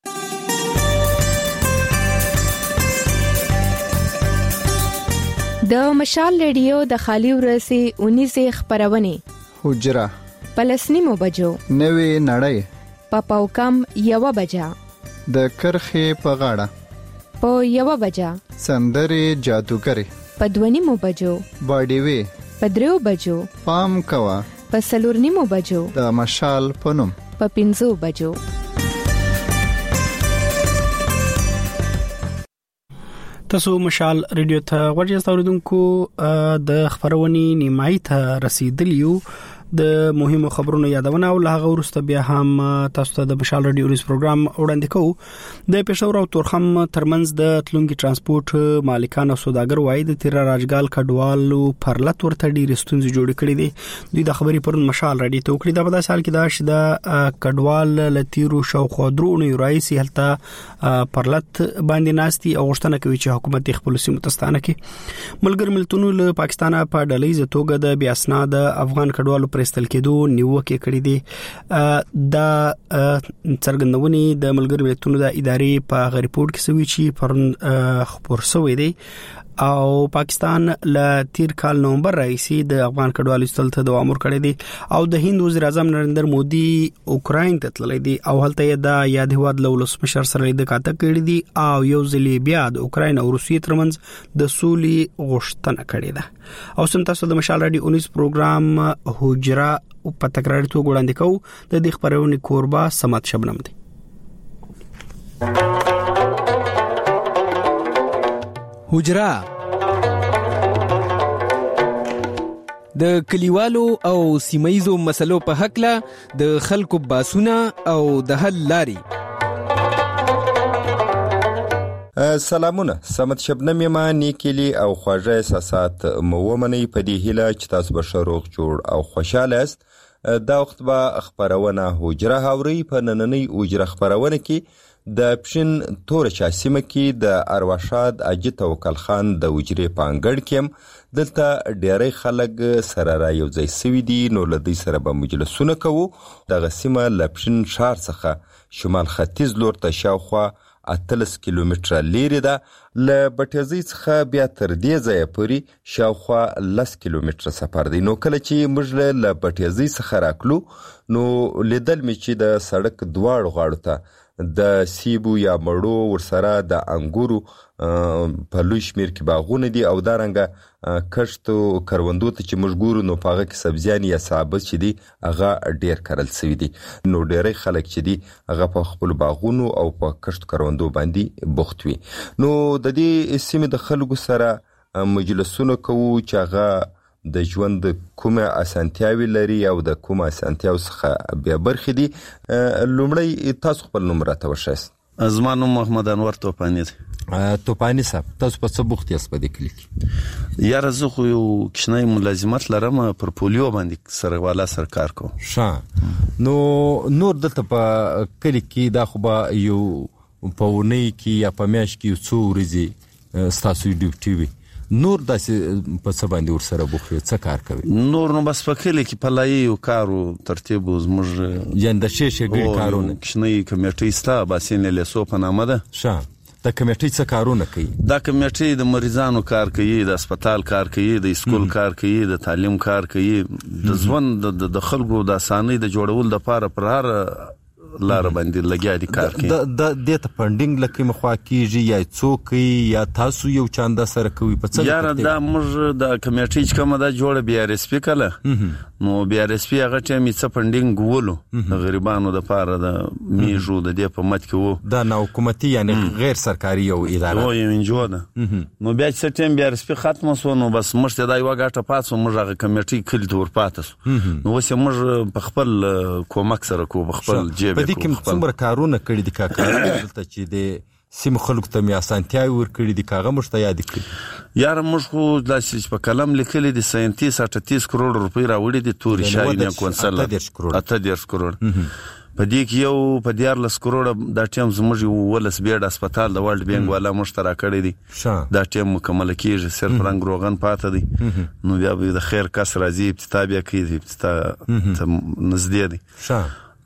[SPEAKER 23] د مشال ریډیو د خالی ورسي 19 خبرونه
[SPEAKER 24] حجره
[SPEAKER 23] پلسنیمو بجو
[SPEAKER 24] 9 نړۍ
[SPEAKER 23] پاپاو کم 1 بجا
[SPEAKER 2] د کرخې په غاړه
[SPEAKER 23] په 1 بجه
[SPEAKER 2] سندرې جادوګرې
[SPEAKER 23] په 2:30 بجو
[SPEAKER 2] باډي وی
[SPEAKER 23] په 3 بجو
[SPEAKER 2] پام کوا
[SPEAKER 23] په 4:30 بجو
[SPEAKER 2] د مشال پنوم
[SPEAKER 23] په 5 بجو.
[SPEAKER 1] تاسو مشال ریډیو ته ورجسته اوریدونکو د خبرونې نیمای ته رسیدلیو د مهمو خبرونو یادونه او له هغه وروسته بیا هم تاسو ته د مشال ریډیو نیوز پروګرام وړاندې کوو. د پېښور او تورخم ترمنځ د تلونکي ترانسپورت مالکان او سوداګر وایي د تیر راجګال کډوالو پرلط ورته ډېر ستونزې جوړ کړې دي. دوی د خبرې پرون مشال ریډیو ته وکړي. دا په سال کې دا شدا کډوال لتیرو شاوخوا درونو رئیسي هلته پرلط باندې ناستي او غوښتنه کوي چې حکومت خپل سیمه تستانه کړي. ملګر ملتونو له پاکستان په ډلې زتوګه د بیا اسناد افغان کډوالو پرستل کېدو نیوکه کړې دي. دا څرګندونې د ملګر ملتونو د ادارې په ریپورت کې سوي چې پرون خبر شوی دی او پاکستان له تیر کال نومبر راځي د افغان کډوالو استلته دوام ورکړی دی او د هند وزیر اعظم نریندر مودي اوکراین ته تللی دی او هلته دا یاد هواد لولس مشر سره د کاته کړی دی او یو ځلې بیا د اوکراین او روسیې ترمنځ د سولې غوښتنه کړې ده. او سم تاسو د مشال راډیو 19 پروګرام حجره په تکرار تو وړاندې کوو. د دې خبرونې کوربه سمات شبنم دی.
[SPEAKER 4] حجره د کلیوالو او سیمایزو مسلو په حق له د خلکو باسونه او د حل لاري.
[SPEAKER 5] سلامونه، سمت شبنم یما نیکلی او خواږه احساسات مومنی په دې هیله چې تاسو به شروغ جوړ او خوشاله است. دا وخت به خبرونه حجره هاوري په نننۍ حجره خبرونه کې د پښین تور چاسیمه کې د ارواشاد اجي توکل خان د وجري پانګړ کې دلته ډېری خلک سره را یو ځای سوي دي. نو لدی سره به مجلسونه کوو. د غسیمه لپشین شهر څخه شمال ختیځ لور ته شاوخوا 30 کیلومتره لري ده. له بټیزي څخه بیا تر دې ځای پورې شاوخوا 10 کیلومتره سفر دی. نو کله چې موږ له بټیزي څخه راکلو نو لیدل می چې د سړک دواړو غاړو ته د سیبو یا مړو ورسره د انګورو په لوی شمیر کې باغونه دي او دارنګه کښتو کروندو ته چې موږ ګورو نو پاغه کې سبزیان یا سابه چې دي هغه ډیر کرل شوی دي. نو ډیرې خلک چې دي هغه په خپل باغونو او په کښت کروندو باندې بوخت وي. نو د دې سیمې د خلکو سره مجلسونه کوو چې هغه د ژوند کومه اسانتیاوي لري او د کومه اسانتیاو څخه بیا برخې دي. لومړی تاسو خپل نوم راته وښایئ.
[SPEAKER 24] زما نوم محمد انور توپانی دی.
[SPEAKER 5] توپانی صاحب، تاسو په څه بوخت یاست په دې کلی کې؟
[SPEAKER 24] یاره زه خو یو کښنی ملازمت لرم، پر پولیو باندې سره والا سر کار کوم.
[SPEAKER 5] نو نور دلته په کلی کې دا خو به یو په ونی کې یا په میاشت کې یو څو ورځې ستاسو ډیوټي وي. نور داسې په څه باندې ورسره بوخت څه کار کوي؟
[SPEAKER 24] نور نو بس په کلی کې پلایي او کارو ترتیب زموږ
[SPEAKER 5] یان د شیشه ګری کارونه
[SPEAKER 24] کښنی کمیټې ستا باسین له سو په نامه ده.
[SPEAKER 5] د کمیټې څه کارونه کوي؟
[SPEAKER 24] دا کمیټې د مریضانو کار کوي، د هسپتال کار کوي، د اسکول کار کوي، د تعلیم کار کوي، د ژوند د خلکو د اسانۍ د جوړول د پاره پر هر لار باندې لګیا دي کار کوي.
[SPEAKER 5] د دې ته فندینګ لکه مخوا کیږي یا څوک یا تاسو یو چاندا سره کوي په څه؟
[SPEAKER 24] یاره دا موږ د کمیټې چې کومه دا جوړه بي ار اس پی کله نو بي ار اس پی هغه ټیم یې څه فندینګ ولو د غریبانو د پاره د میجو د دې په مت کې وو.
[SPEAKER 5] دا نو حکومتي یعنی غیر سرکاري یو اداره
[SPEAKER 24] او یو انجو ده. نو بیا چې ټیم بي ار اس پی ختم شو نو بس موږ ته دا یو غاټه پاتو موږ هغه کمیټې کلی تور پاتو. نو اوس موږ په خپل کومک سره کو په خپل جیب
[SPEAKER 5] په دې کې څومره کارونه کړی دي کاکا دلته چې د سیم خلکو ته می اسانتیاوي ورکړي دي کاغه مشته یاد کړی؟
[SPEAKER 24] یاره موږ خو داسې په قلم لیکلي دي 38 کروڑ روپۍ راوړي دي توري شای نه کونسل 38 کروڑ په دې کې یو په 14 کروڑ دا ټیم زموږ ولس بیډ هسپتال د ورلد بینک والا مشترک کړی دي. دا ټیم مکمل کیږي، صرف رنگ روغن پاتې دي. نو بیا به د خیر کس راځي ابتدا بیا کوي ابتدا نږدې دي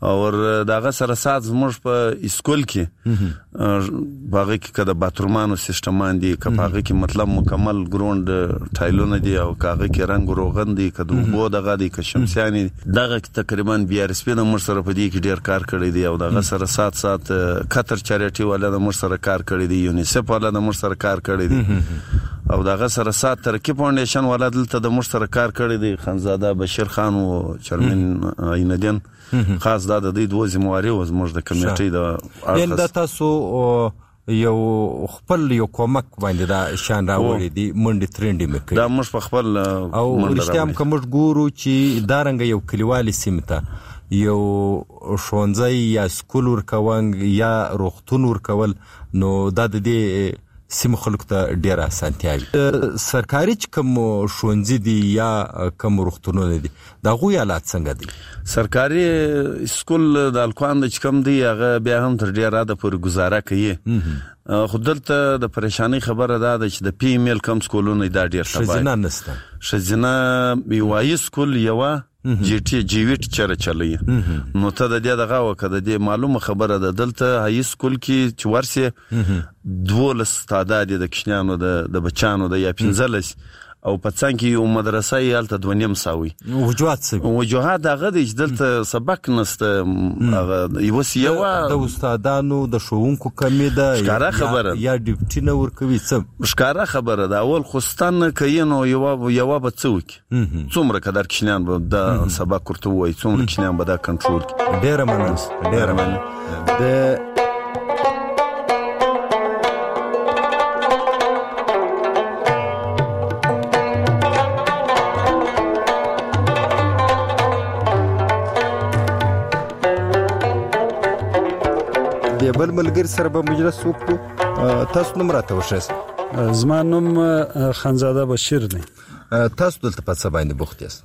[SPEAKER 24] او دغه سره سات زموږ په اسکول کې باغې کې کده باترومانو سیستمان دي کپاغه کې مطلب مکمل ګراوند ټایلونه دي او کاغه کې رنگ روغن دي کده بو دغه دي ک شمسياني دغه تقریبا بي ار اس پی د مر سره په دې کې ډیر کار کړی دی او دغه سره سات کتر چاریټي والا د مر سره کار کړی دی یونیسف والا د مر سره کار کړی دی او دغه سره سات ترقی فاونډیشن والا دلته د مر سره کار کړی دی خانزاده بشیر خان او چرمن عینالدین خاص د دې دوه ذمہواری او زموږ د کمیټې د
[SPEAKER 3] ان د تاسو یو خپل یو کومک باندې دا شان راوړي دي منډي ترندې مکه
[SPEAKER 24] دا مش په خپل
[SPEAKER 3] او رښتیا هم کوم ګورو چې دارنګ یو کلیوالي سیمته یو شونځي یا سکول ورکوونګ یا روغتون ورکول نو دا د دې سیم خلق ته ډیر اسانتیاوي سرکاري کوم شونځي دي یا کوم روغتونونه دي دا غوي حالات څنګه دي
[SPEAKER 24] سرکاري سکول د الکوان د کوم دی هغه بیا هم تر ډیره د پر گزاره کوي خودلته د پریشانی خبره ده چې د پی ایمیل کم سکولونه دا ډیر تبای
[SPEAKER 3] شزنه نسته
[SPEAKER 24] شزنه بیوای سکول یو جی ټي جی ویټ چره چلی نو ته د دې دغه وکړه د معلومه خبره ده دلته هاي سکول کې چې ورسه دولس تعداد د کشنانو د بچانو د یا 15 او پڅان کې یو مدرسه یې الته 2.5 ساوي وجوهات هغه د دلته سبق نسته هغه یو سیوا
[SPEAKER 3] د استادانو د شوونکو کمی ده
[SPEAKER 24] ښکارا خبره
[SPEAKER 3] یا ډیپټی نو ورکوي څه
[SPEAKER 24] ښکارا خبره ده اول خوستان کینو یو بڅوک څومره قدر کشنان به د سبق ورته وای څومره کشنان به دا کنټرول
[SPEAKER 3] ډیر مننه د بل ملګری سره به مجلس وکړو تاسو نوم راته وښیاست
[SPEAKER 6] زما نوم خانزاده بشیر دی
[SPEAKER 3] تاسو دلته په څه باندې بوخت یاست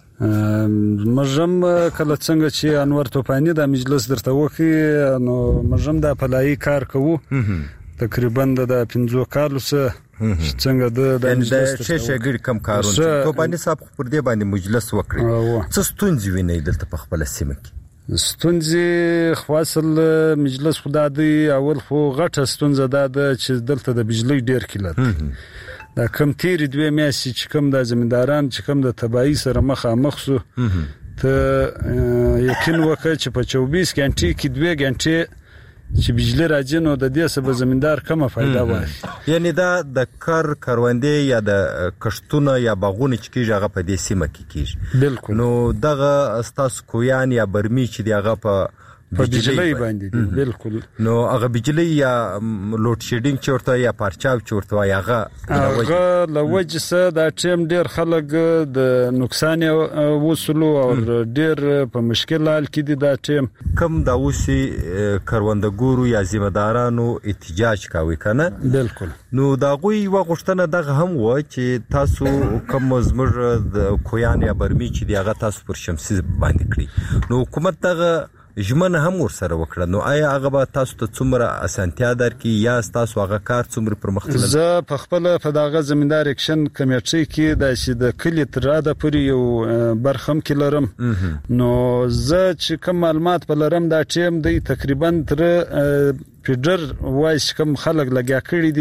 [SPEAKER 6] مجم کله څنګه چې انور توپانی د مجلس درته وکړي نو مجم د پلای کار کوو تقریبا د 15 کالو سره څنګه د
[SPEAKER 3] مجلس څه شګړ کم کارونه توپانی صاحب پر دې باندې مجلس وکړي څه ستونزې ویني دلته په خپل سیمه کې
[SPEAKER 6] ستونزې خواصل مجلس خدا دی اول خو غټه ستونزه ده چې دلته د بجلی ډیر کیلت دا کم تیری دوه میاشتې چې کم د زمینداران چې کم د تبعی سره مخامخ سو ته یقین وکړه چې په 24 غنټې کې 2 غنټې چې بجلی راځي نو د دې سبب زمیندار کومه فائدہ وایي
[SPEAKER 3] یعنی دا د کروندې یا د کښتونه یا باغونه چې کیږي هغه په دې سیمه کې کیږي
[SPEAKER 6] بالکل
[SPEAKER 3] نو دغه استاس کویان یا برمی چې دی هغه په
[SPEAKER 6] بجلی باندې بالکل
[SPEAKER 3] نو هغه بجلی یا لوډ شیډینګ چورته یا پارچاو چورته
[SPEAKER 6] هغه لوجه سره د ټیم ډیر خلک د نقصان وصلو او ډیر په مشکل حال کې دي د ټیم
[SPEAKER 3] کم دا اوسي کروندګورو یا ذمہدارانو احتجاج کوي کنه
[SPEAKER 6] بالکل
[SPEAKER 3] نو دا غوي وغښتنه دغه هم و چې تاسو کوم زمر د کویان یا برمی چې دی هغه تاسو پر شمسي باندې کړی نو حکومت دغه ژمنه هم ورسره وکړه نو آیا هغه به تاسو ته څومره اسانتیا درکې یا تاسو هغه کار څومره پرمختللی
[SPEAKER 6] زه په خپل په دغه زمیندار اکشن کمیټې کې د چې د کلی تر اده پورې یو برخم کې لرم نو زه چې کوم معلومات په لرم دا ټیم دی تقریبا تر پیډر وایس کوم خلک لګیا کړی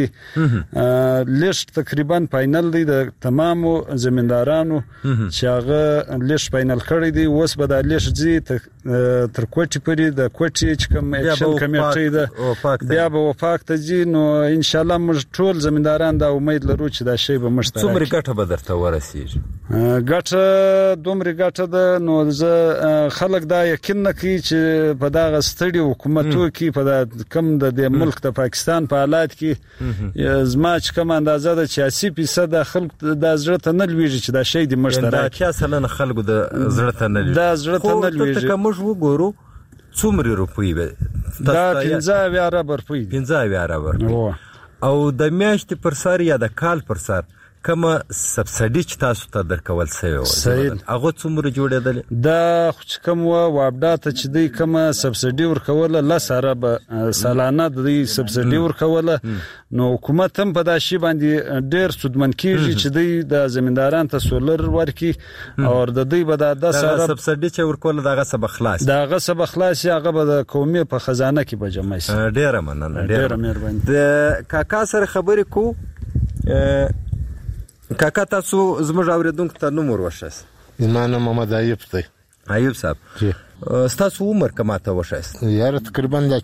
[SPEAKER 6] دي لیست تقریبا فائنل دی د تمامو زمیندارانو چې هغه لیست فائنل کړی دی اوس به د لیست زی تر کوټی پرې د کوټی چې کوم اکشن کمیټې ده بیا به وفاق ته ځي نو ان شاء الله موږ ټول زمینداران دا امید لرو چې دا شی به مشترک
[SPEAKER 3] څومره ګټه به درته ورسیږي
[SPEAKER 6] ګټه دومره ګټه ده نو زه خلک دا یقین نه کوي چې په دغه ستړي حکومتو کې په کم د ملک د پاکستان په حالات کې زما چې کوم اندازه ده 80% د خلک د زړه ته نه لويږي چې دا شی د مشترک
[SPEAKER 3] دا 80% خلکو د زړه ته نه لويږي
[SPEAKER 6] دا زړه ته نه لويږي
[SPEAKER 3] ته کوم وګورو څومره روپۍ به
[SPEAKER 6] دا 15 روپۍ
[SPEAKER 3] 15 او د میاشتې پر سر یا د کال پر سر کوم سبسایډي چې تاسو ته درکول شوی و هغه څومره جوړېدل
[SPEAKER 6] دا کوم وابډا ته چې دی کوم سبسایډي ورکوله لسره به سالانه د سبسایډي ورکوله نو حکومت هم په داشي باندې ډېر سودمن کیږي چې دی د زمینداران ته سولر ورکي او د دوی به د سره
[SPEAKER 3] سبسایډي چې ورکوله دغه سبا خلاص
[SPEAKER 6] دغه سبا خلاص هغه به د قومي په خزانه کې به جمع شي.
[SPEAKER 3] ډېر مننه ډېر مهرباني. د کاکا سره خبرې کو. کاکا تاسو زموږ اوریدونکو ته نوم وروښیاست؟
[SPEAKER 18] زما نوم محمد ایوب دی.
[SPEAKER 3] ایوب صاحب ستاسو عمر که ماته وښیاست؟
[SPEAKER 18] یاره تقریبا د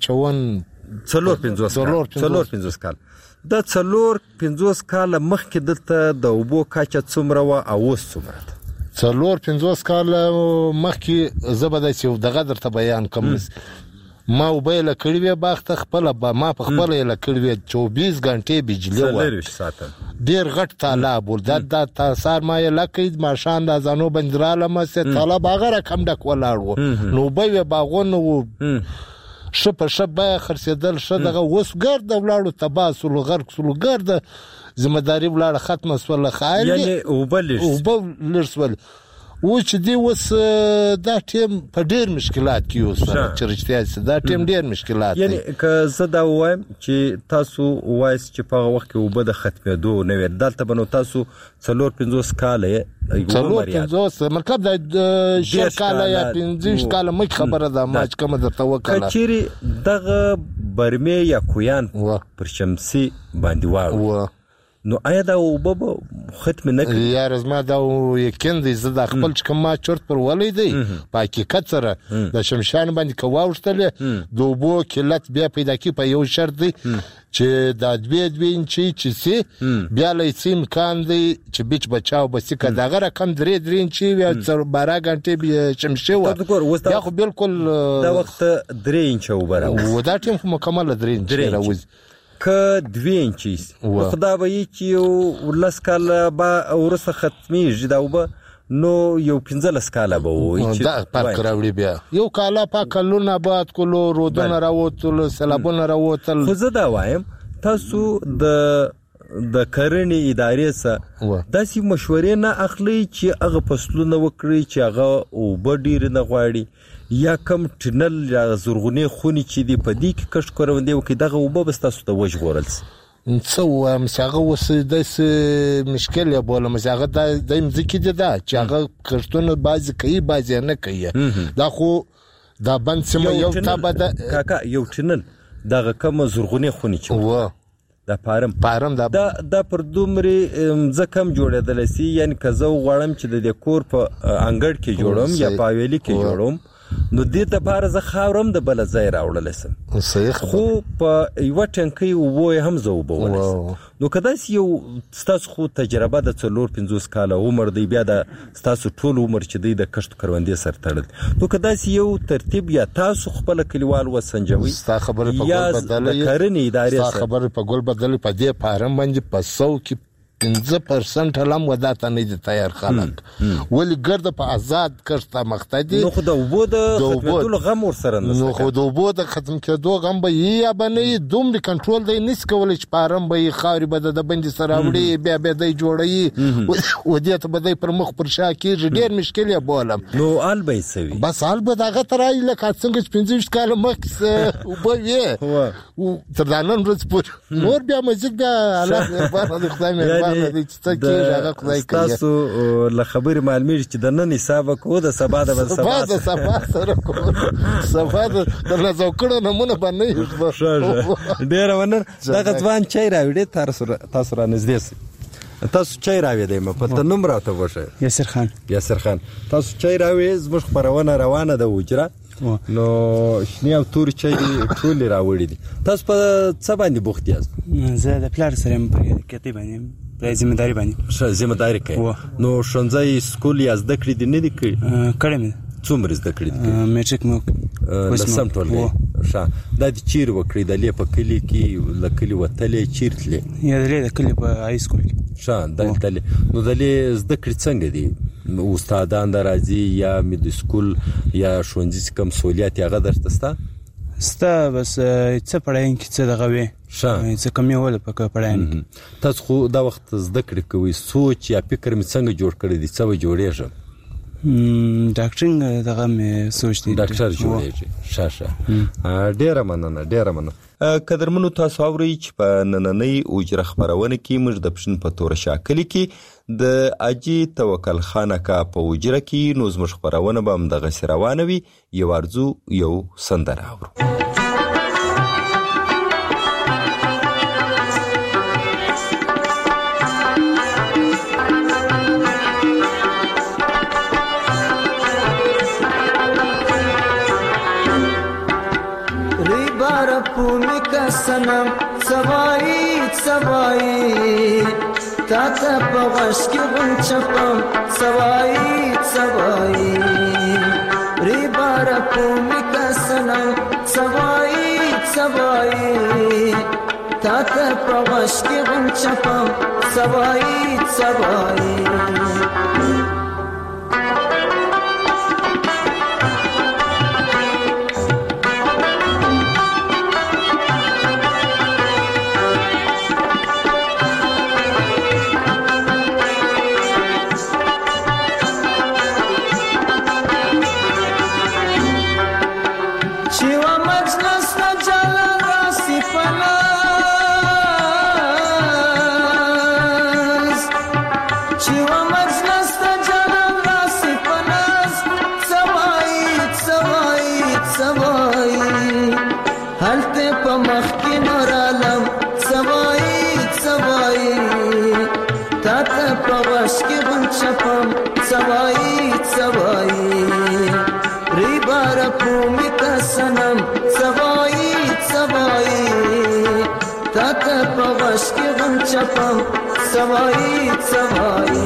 [SPEAKER 3] 54 کال. دا 4-50 کاله مخکې دلته د اوبو کچه څومره وه او اوس څومره ده؟
[SPEAKER 18] 4-50 کاله مخکې زه به داسې دغه درته بیان کوم. ما اوبه له کړې وې باغ ته خپله ما په خپله یې له کړې وې 24 غنټې بجلي وه. ډېر غټ تالاب و. دا سار ما یې لکې ماښام د اذانو باندې رالمه تالاب هغه رقم ډک ولاړ و نو اوبه یې باغونه و ښه په ښه بیه خرڅېدل ښه دغه اوس ګرده ولاړو تباه سولو غرق سولو ګرده ذمهداري ولاړه ختمه سوله.
[SPEAKER 3] یعنې اوبه
[SPEAKER 18] لږ سول. و چې دی اوس دا ټیم په ډېر مشکلات کې اوس چې رښتیا سي دا ټیم ډېر مشکلات.
[SPEAKER 3] یعنې که زه دا ووایم چې تاسو وایست چې په هغه وخت کې اوبه د ختمېدو نه وې دلته به نو تاسو 4-50 کاله یې
[SPEAKER 18] 4-50 مطلب د 10 کاله یا 15 کاله مخ خبره ده ما چې کومه درته وکړه.
[SPEAKER 3] چیرې دغه برمې یا کویان پر شمسي باندې واړو نو آیا دا اوبه به ختم نه کړي؟
[SPEAKER 18] یاره زما دا یقین دی زه د خپل چې کوم ما چرت پر ولی دی په حقیقت سره د شمشان باندې که واوښتلې د اوبو قلت بیا پیدا کړي په یو شرط دی چې دا 2 انچي چې سي بیا له یې امکان دی چې بیچ بچاو به سي که دغه رقم 3 انچي وي 12 غنټې شمشي وه بیا خو بالکل
[SPEAKER 3] دا وخت 3 انچه اوبه راوځي
[SPEAKER 18] دا ټیم خو مکمله 3 انچي راوځي.
[SPEAKER 3] که 2 انچي خدا به یې چې یو 10 کاله به وروسته ختمیږي دا اوبه نو یو 15 کاله به وایي چې
[SPEAKER 18] دا فرق راوړي بیا یو کاله په کلونه آباد کولو رودونه راوتل سیلابونه راوتل.
[SPEAKER 3] خو زه دا وایم تاسو د کرنې ادارې څخه داسې مشورې نه اخلي چې هغه فصلونه وکړي چې هغه اوبه ډېرې نه غواړي یا کم ټنل یا زرغونې خونې چې دي په دې کې کښت کروندې وکړي دغه اوبه به ستاسو ته وژغورل شي؟
[SPEAKER 18] څه ووایم چې هغه اوس داسې مشکل یې بولم چې هغه د مځکې دي ده چې هغه کښتونه بعضې کوي بعضې نه کوي. دا خو دا بند سیمه یو تابه ده
[SPEAKER 3] کاکا یو ټنل دغه کمه زرغونې خونې چې دا پارم دا پر دومره ځکه هم جوړېدلی سي یعنې که زه وغواړم چې د دې کور په انګړ کې جوړم یا په حویلي کې جوړم نو دې دپاره زه خاوره هم د بله ځای راوړلی سم خو په یوه ټنکۍ اوبو یې هم زه اوبولی سم. نو که داسې یو ستاسو خو تجربه د 4-50 کاله عمر دی بیا د ستاسو ټول عمر چې دی د کښت کروندې سره تړلی نو که داسې یو ترتیب یا تاسو خپله کلیوال وسنجوئ یا د کرنې ادارې
[SPEAKER 18] ستا خبرې په ګل بدلې په دې پارم باندې په 100 کې 5% هم وداته نه دي تیار خلک ولی ګرده په آزاد کښت مخته دي.
[SPEAKER 3] نو خو د اوبو د ختمېدلو غم ورسره نشته.
[SPEAKER 18] نو خو د اوبو د ختم کېدو غم به یې یا به نه یې دومره کنټرول دی نشي کولی چې پارم به یې خاورې به د بندې سره وړي بیا به دی جوړوي و دې ته به دی پر مخ پر شا کېږي ډېر مشکل یې بولم.
[SPEAKER 3] نو حال به یې څه وي؟
[SPEAKER 18] بس حال به د هغه ته رایي لکه څنګه چې 15 کاله مخکې اوبه وې تر دا نن ورځې پورې نور بیا مزید بیا الله مهربانه دی خدای مهربانه دی
[SPEAKER 3] ستاسو له خبرې معلومیږي چې د نن حساب کوو د سبا د
[SPEAKER 18] سبا سره کوو سبا د نظو کړو نمونه باندې
[SPEAKER 3] ډېره مننه. دغه ځوان چای راوړي تاسو را نږدې سئ تاسو چای راوړئ ما په نوم راته وښایئ. یاسر خان تاسو چای راوړئ زموږ خپرونه روانه ده وجره نو شنې او تور چای ټولې راوړي دي. تاسو په څه باندې بوخت یاست؟
[SPEAKER 7] زه د پلار سره یم په کتۍ باندې په ذمهداري باندې
[SPEAKER 3] ذمهداري کوي. نو ښوونځی سکول یا زده کړې دي نه دي
[SPEAKER 7] کړې مې
[SPEAKER 3] څومره زده کړې دي؟
[SPEAKER 7] میټریک مې
[SPEAKER 3] لسم ټولګی ښه دا دې چیرې وکړې دلې په کلي کې له کلي وتلې چیرې تلې؟
[SPEAKER 7] یا دلې د کلي په هاي سکول کې
[SPEAKER 3] ښه دلې تلې. نو دلې زده کړې څنګه دي؟ استادان د راځي یا میډ سکول یا ښوونځي کوم سہولیت هغه درته شته؟
[SPEAKER 7] ستا بس څه پړاین کې څه دغه وي څه کمی ول په پړاین
[SPEAKER 3] تاسو خو دا وخت زده کړې کوي سوچ یا فکر می څنګه جوړ کړی دي څه جوړېږم
[SPEAKER 7] ډاکټرینګ دغه مې سوچ دي
[SPEAKER 3] ډاکټر جوړېږي شاشه ډېره مننه قدرمنو تاسو اورئ چې په نننۍ اوجره خبرونه کې موږ د پښین په تور شاکلی کې د اجي توکل خان کا په اوجره کې نو زموږ خبرونه به هم دغه روانه وي یو ارزو یو سندره اورو
[SPEAKER 8] سنم سوایی تاتا پغش کی غنچپم سوایی ری بارا پومی کا سنم سوایی تاتا پغش کی غنچپم سوایی سوایی ری بارا پومی کا سنم سوایی تاتا پغش کی غم چپم سوایی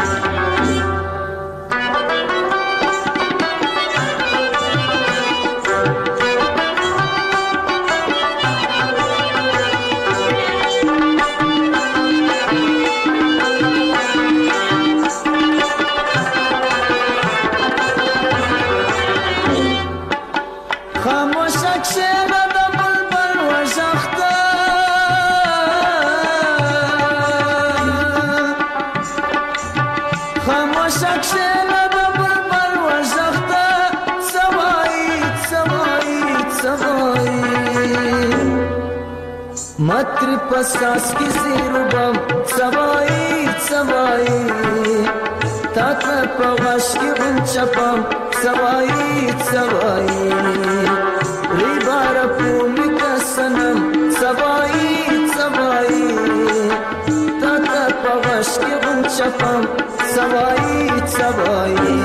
[SPEAKER 8] متری پساس کی زیربم سوایی تاتا پغش کی غنچپم سوایی ری بارا پومی کا سنم سوایی تاتا پغش کی غنچپم سوایی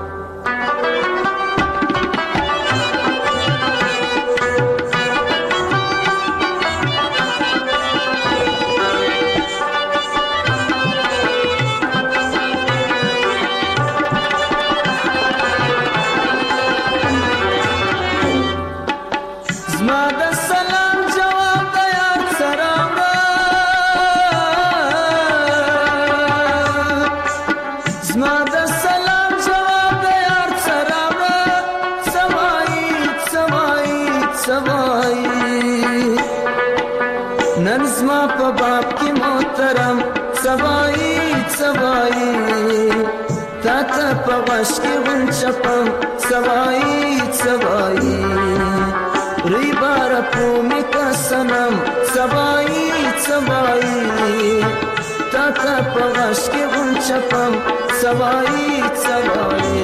[SPEAKER 8] تاتا پغش کی غنچپم سوایی ری بارا پومی کا سنم سوایی تاتا پغش کی غنچپم سوایی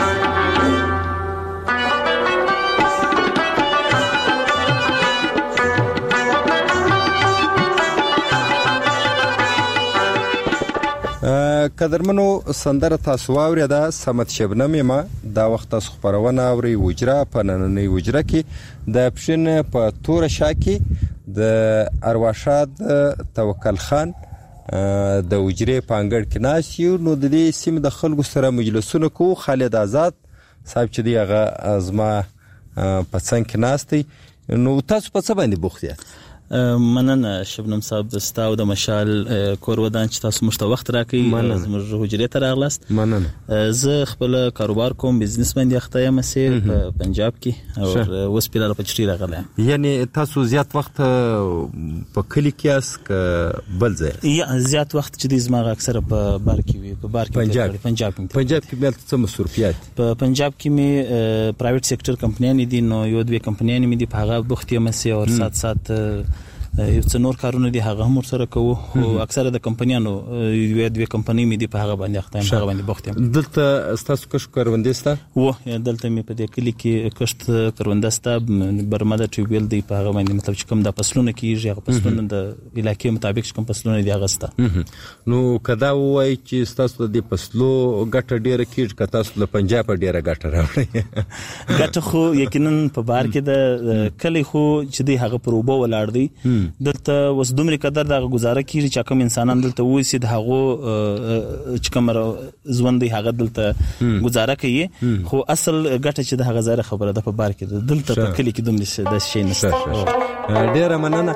[SPEAKER 5] قدرمنو سندره تاسو واوریده سمت شبنم ما دا وخت تاسو خبرونه اوري وجره په نننۍ وجره کې د پښین په تور شاکي د ارواښاد توکل خان د وجره پانګړ کې ناسیو نو د دې سیم د خلکو سره مجلسونه کو خالد آزاد صاحب چې دی هغه ازما په څنګه کې ناستي نو تاسو په څه باندې بوختیا
[SPEAKER 9] مننه شبنم صاحب ستاسو د مشال کور ودان چې تاسو مشته وخت راکړئ زموږ حجرې ته راغلاست.
[SPEAKER 3] مننه.
[SPEAKER 9] زه خپل کاروبار کوم، بزنس باندې اخته یم په پنجاب کې او اوس په لاره په چټي راغلی.
[SPEAKER 3] یعنی تاسو زیات وخت په کلی کې اس بل ځای؟
[SPEAKER 9] یا زیات وخت چې د زما اکثره په بار کې وي، په بار کې پنجاب
[SPEAKER 3] کې بل څه مصروفیات؟
[SPEAKER 9] په پنجاب کې می پرایویټ سېکټر کمپنیان دي، نو یو دوه کمپنیان می دي په هغه بوخت یم سي او سات یو څه نور کارونه دي هغه هم سره کوو. او اکثره د کمپنیانو یو دوه کمپنی می دي په هغه باندې اخته یم، هغه باندې بوخت یم.
[SPEAKER 3] دلته تاسو کښ کاروندې ستا
[SPEAKER 9] و دلته می په دې کلی کې کښت کارونده ستا برمده ټریبل دی په هغه باندې، مطلب چې کوم د فصلونه کېږي هغه فصلونه د علاقې مطابق کوم فصلونه دي هغه ستا.
[SPEAKER 3] نو کدا وای چې تاسو د فصلو ګټه ډیره کېږي که تاسو د پنجاب ډیره ګټه راوړئ؟
[SPEAKER 9] ګټه خو یقینا په بار کې د کلی خو چې دی هغه پر وبو ولاړ دی. دلته اوس دومره قدر دغه گزاره کیږي چې کوم انسانان دلته وایي د هغه چې کوم ژوند دی هغه دلته گزاره کوي، خو اصل ګټه چې د هغه زاره خبره ده په بار کې دلته په کلی کې دومره د شي نشته.
[SPEAKER 3] ډیره مننه.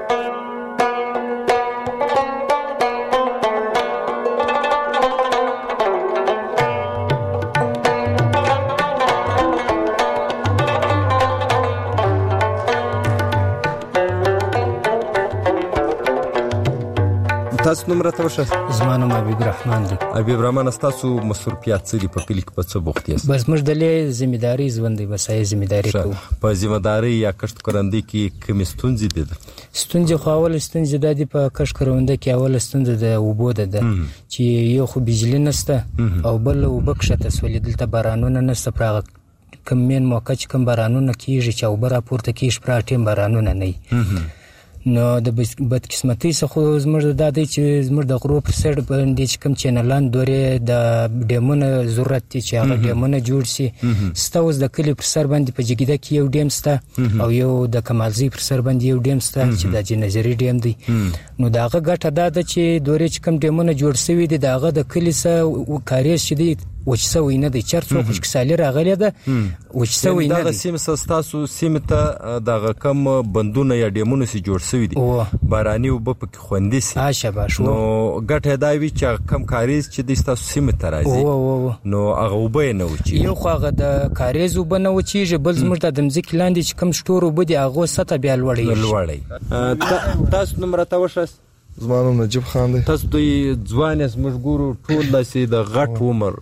[SPEAKER 3] تاسو نوم راته وښه؟
[SPEAKER 10] زما نوم حبیب الرحمن دی.
[SPEAKER 3] حبیب الرحمن، تاسو مصروفیات څه دي په کلی کې، په څه بوخت یاست؟
[SPEAKER 10] بس موږ د لې ذمہداري ژوند دی، بس یې ذمہداري کوو.
[SPEAKER 3] په ذمہداري یا کښت کارندې کې کومې ستونزې دي؟
[SPEAKER 10] ستونزې خو اول ستونزې د دې په کښت کارنده کې اول ستونزه د اوبو ده چې یو خو بجلی نشته او بل وبکشته سولې دلته بارانونه نشته. پراغه کم مین موقع چې کم بارانونه کیږي چې اوبه راپورته کیږي پر ټیم بارانونه نه. نو د بدقسمتۍ څخه زموږ د دې چې زموږ د غرو پر سر باندې چې کوم چینلان دورې د ډیمونه ضرورت دي چې هغه ډیمونه جوړ شي. ستاسو د کلی پر سر باندې په جګیده کې یو ډیم سته او یو د کمالزی پر سر باندې یو ډیم سته چې د جنزری ډیم دی. نو داغه ګټه ده چې دورې چې کوم ډیمونه جوړ شوی دي داغه د کلی سره کاریز شې دي وچسوي نه دي، چرڅو خوشکسالي راغلی ده وچسوي نه دي.
[SPEAKER 3] دا سیمه تاسو سیمه ته دغه کم بندونه یا ډیمونه سي جوړ شوی دي، باراني وب په خوندې سي.
[SPEAKER 10] شاباش.
[SPEAKER 3] نو ګټه دا وی چې کم کاریز چې د تاسو سیمه ته راځي نو هغه وب نه وچی.
[SPEAKER 10] یو خو هغه د کاریز وب نه وچیږي، بل زموږ د دمځک لاندې چې کم شټور وب دي هغه سطح بیا
[SPEAKER 3] لوړی. تاسو نوم راته وښه؟
[SPEAKER 12] زما نوم نجیب خان دی.
[SPEAKER 3] تاسو دوی ځوان یاست، موږ ګورو ټول داسې د غټ عمر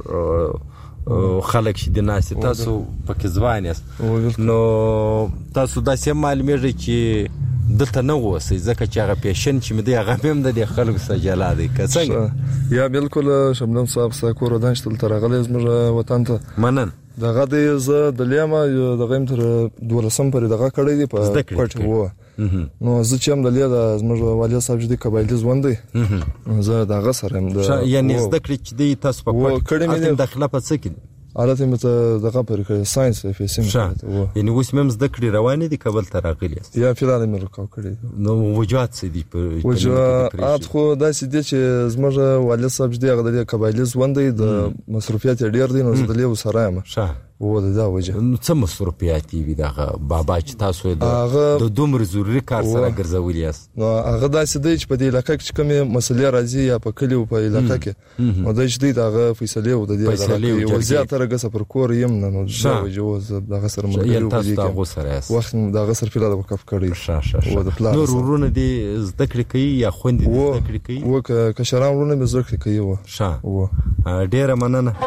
[SPEAKER 3] خلک چې د ناستې، تاسو پکې ځوان یاست. نو تاسو داسې معلومیږي چې دلته نه اوسئ ځکه چې هغه پیشن چې مې دی هغه هم د خلکو سره جلا دی که څنګه؟
[SPEAKER 12] یا بالکل شبنم صاحب ساکو ردان چې دلته راغلی زموږ وطن ته.
[SPEAKER 3] منن.
[SPEAKER 12] دغه دی زه د لیما دغه هم تر 12 پورې دغه کړی دی په پټ و. نو زه چې هم د لیا د زموږ والي صاحب چې د قبایلي ژوند دی زه دغه سره هم
[SPEAKER 3] یعنی زده کړې چې دی تاسو په پټ کې داخله په څه کې
[SPEAKER 12] حالته مې ته دغه پر ساينس اف اس ام
[SPEAKER 3] یعنی اوس مې زده کړې روانې دي کابل ته راغلي
[SPEAKER 12] یا فلال مې رکاو کړی.
[SPEAKER 3] نو وجوهات څه دي؟ په
[SPEAKER 12] وجوهات خو داسې دي چې زموږ والي صاحب چې دغه د قبایلي ژوند دی د مصروفیات ډیر دي، نو زه د لیا سره یم. و دا وجه
[SPEAKER 3] څه مصروفیات وي دغه بابا چې تاسو د دومره ضروري کار سره ګرځولي یاست؟
[SPEAKER 12] نو هغه داسې دی چې په دې علاقه کې کومه مسلې راځي یا په کلی او په علاقه کې نو د دې دغه فیصله او د دې یو زیاتره غس پر کور یم نه. نو دا وجه دغه سره ملګری
[SPEAKER 3] تاسو دغه سره یاست
[SPEAKER 12] وخت دغه سره فعلا وقف کړی
[SPEAKER 3] و د پلان نور ورونه دي زده کړې کوي یا خوندې زده کړې کوي
[SPEAKER 12] و کشران ورونه به زده کړې کوي.
[SPEAKER 3] و ډیره مننه.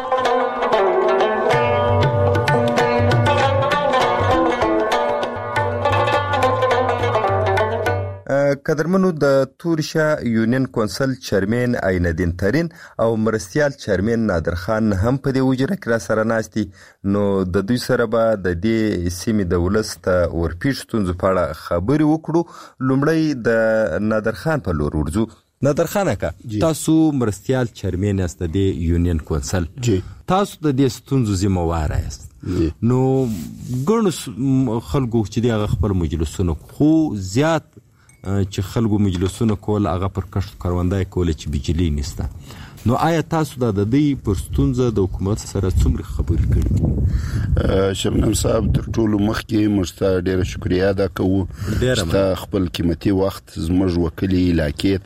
[SPEAKER 5] قدرمنو د تورشا یونین کونسل چیرمن عینالدین ترین او مرستیال چیرمن نادر خان هم په دې وجره کې را سره ناشتي. نو د دوی سره به د دې سیمې د ولست ورپیښ ستونزو په اړه خبرې وکړو. لومړی د نادر خان په لور ورځو. نادر خان کا تاسو مرستیال چیرمن یاست د یونین کونسل، تاسو د دې ستونزو ذمہوار یاست. نو ګڼو خلکو چې دغه خپل مجلسونه خو زیات چې خلکو مجلسونه کول هغه پر کښت کاروندای کول چې بجلی نشته.
[SPEAKER 3] نو آیا تاسو د دې پر ستونزه د حکومت سره څومره خبرې کړې؟
[SPEAKER 11] شبنم صاحب تر ټولو مخکې موږ ته ډیره شکریا ادا کوو چې خپل قیمتي وخت زموږ وکیل علاقې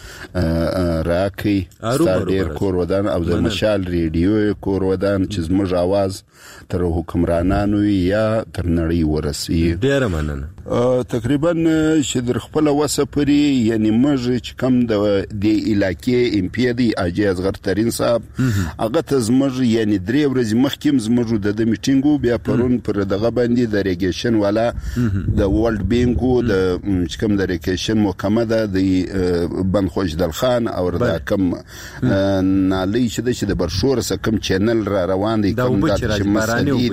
[SPEAKER 11] ته راکې ستا ډیر کور ودان او د مشال ریډیو کور ودان چې زموږ आवाज تر حکمرانانو یا تر نړۍ ورسي.
[SPEAKER 3] ډیره مننه.
[SPEAKER 11] تقریبا چې در خپل وسه پري یعنی موږ چې کم د علاقې ام پی دی اجي اصغر ترين صاحب هغه ته زموږ یعنی درې ورځې مخکې زموږ د میټینګو بیا پرون پر دغه باندې د ریګیشن والا د ورلد بینکو د چې کم د ریګیشن محکمه د بن خوشدل خان او د کم نالي چې د برشور سره کم چینل را روان دي کوم د مسلې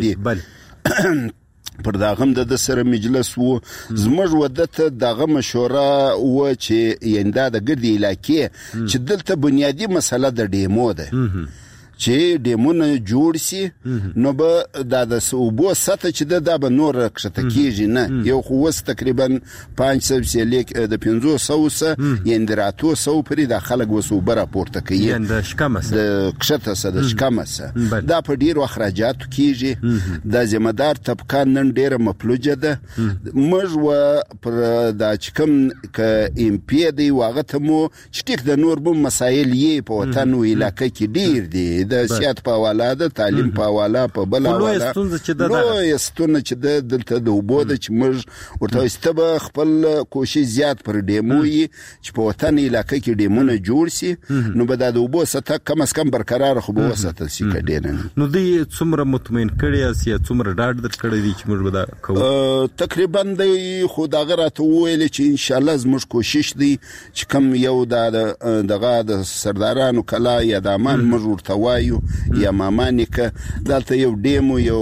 [SPEAKER 11] دي پر داغم د سره مجلس وو زموږ ودته دغه مشوره و چې یندا د ګردي علاقې چې دلته بنیادی مسله د ډیمو ده چې ډیمونه جوړ سي نو به د صوبو سطح چې د به نور کښته کیږي نه یو خو وس تقریبا 500 سلیک د 500 سه یندراتو سو پرې د خلک وسوبه راپورته کوي
[SPEAKER 3] د شکمسه
[SPEAKER 11] د کښته سه د شکمسه دا په ډیر اخراجات کیږي د ذمہدار طبقه نن ډیره مفلوجه ده موږ و پر د چکم ک ام پی دی واغته مو چې د نور بم مسایل یې په وطن او علاقې کې ډیر دي د سیاست په حواله د تعلیم په حواله په بل حواله نو یستونه چې د دلته د وبود چې موږ ورته استبه خپل کوشش زیات پر ډیموي چې په وطن علاقې کې ډیمونه جوړ سي نو به د وبو سطح کم از کم برقرار خو به وساتل سي کډین
[SPEAKER 3] نو دی څومره مطمئن کړی یا څومره ډاډ در کړی دی چې موږ به دا کوو
[SPEAKER 11] تقریبا د خدای راته ویل چې ان شاء الله زموږ کوشش دی چې کم یو دغه د سردارانو کلا یا د امان موږ ورته یا مامانیکه دلته یو ډیمو یو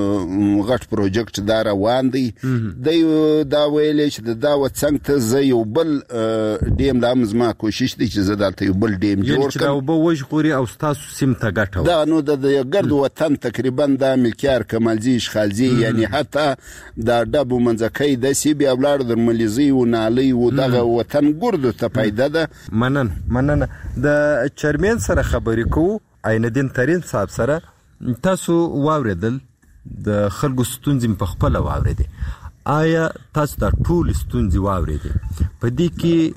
[SPEAKER 11] غټ پروجیکټ دا روان دی دا ویلې چې دا وڅنګ ته زه یو بل ډیم د امزما کوشش دی چې زه دلته یو بل ډیم جوړ
[SPEAKER 3] کړم چې دا وبوج خوري او تاسو سیم ته ګټه
[SPEAKER 11] دا نو د ګرد وطن تقریبا د ملکیار کمالزی اشخالزی یعنی حتی دا ډبو منځکۍ د سی بیا ولر د مليزي او نالي او دغه وطن ګردو ته پیدا ده
[SPEAKER 3] مننه د چرمن سره خبرې کوو عین الدین ترين صاحب سره تاسو واوریدل د خلکو ستونزې په خپل واوریدل آیا تاسو د ټول ستونزې واوریدل په دې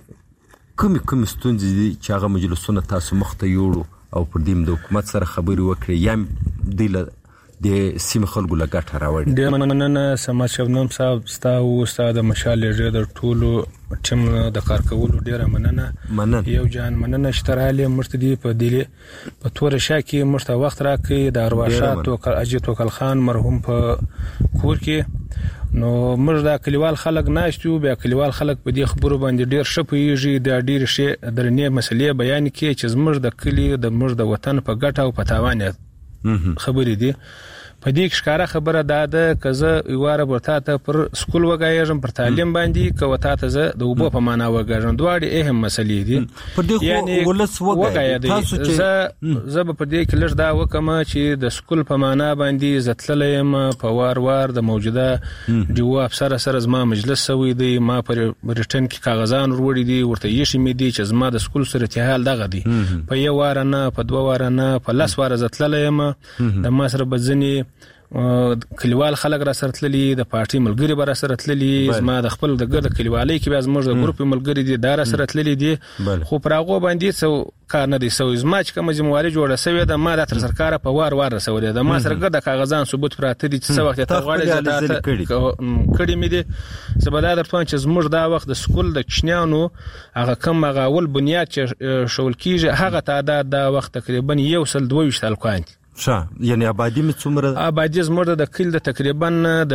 [SPEAKER 3] کې کوم ستونزې چې هغه مجلسونه تاسو مخته یوړو او پر دې د حکومت سره خبرې وکړي یم د سیم خلکو لګټه راوړي
[SPEAKER 13] د مننه سما شبنم صاحب استاد مشال لري د ټولو ټیم د کار کولو ډیره مننه یو جان مننه شتراله مرتدی په دلی په تور شاکي مرته وخت راکې د ارواشات او اجي توکل خان مرحوم په کور کې نو موږ د کلیوال خلک ناشتو بیا کلیوال خلک په دې خبرو باندې ډیر شپېږي د ډیر شي درنې مسلې بیان کې چې زموږ د کلی د موږ د وطن په ګټه او په تاوان خبرې دي په دې ښکارا خبره ده کزه یواره ورته ته پر سکول وګایږم پر تعلیم باندې کوته ته زه د وبو په معنا وګاږم دواړي اهم مسلې دي
[SPEAKER 3] پر دې ولس وګای
[SPEAKER 13] تاسو چې زه په دې کې لږ دا وکم چې د سکول په معنا باندې زتللم په وار د موجوده دیو افسر سره زما مجلس سوي دی ما پر ریټن کې کاغذان وروړي دي ورته یې شمې دي چې زما د سکول سره اتحال دغه دي په یو وار نه په دوه وار نه په لاس وار زتللم د ما سره بزنی کلیوال خلک را سره تللی د پارټي ملګری بر سره تللی زما د خپل د ګرد کلیوالۍ کې باز موږ د ګروپ ملګری دي دار سره تللی دي خو پراغو باندې څو کار نه دي سو زما چې کوم ذمہواری جوړه سوی د ما د تر سرکار په وار رسولې د ما سره ګرد کاغذان ثبوت پراته دي چې څو وخت ته غواړي کړي مې دي سبا د پوهنځ چې زموږ دا وخت د سکول د کشنیانو هغه کم هغه ول بنیاد چې شول کیږي هغه تعداد د وخت تقریبا 122 الکوان
[SPEAKER 3] یعنی آبادی می څومره
[SPEAKER 13] آبادی زموږ د کل د تقریبا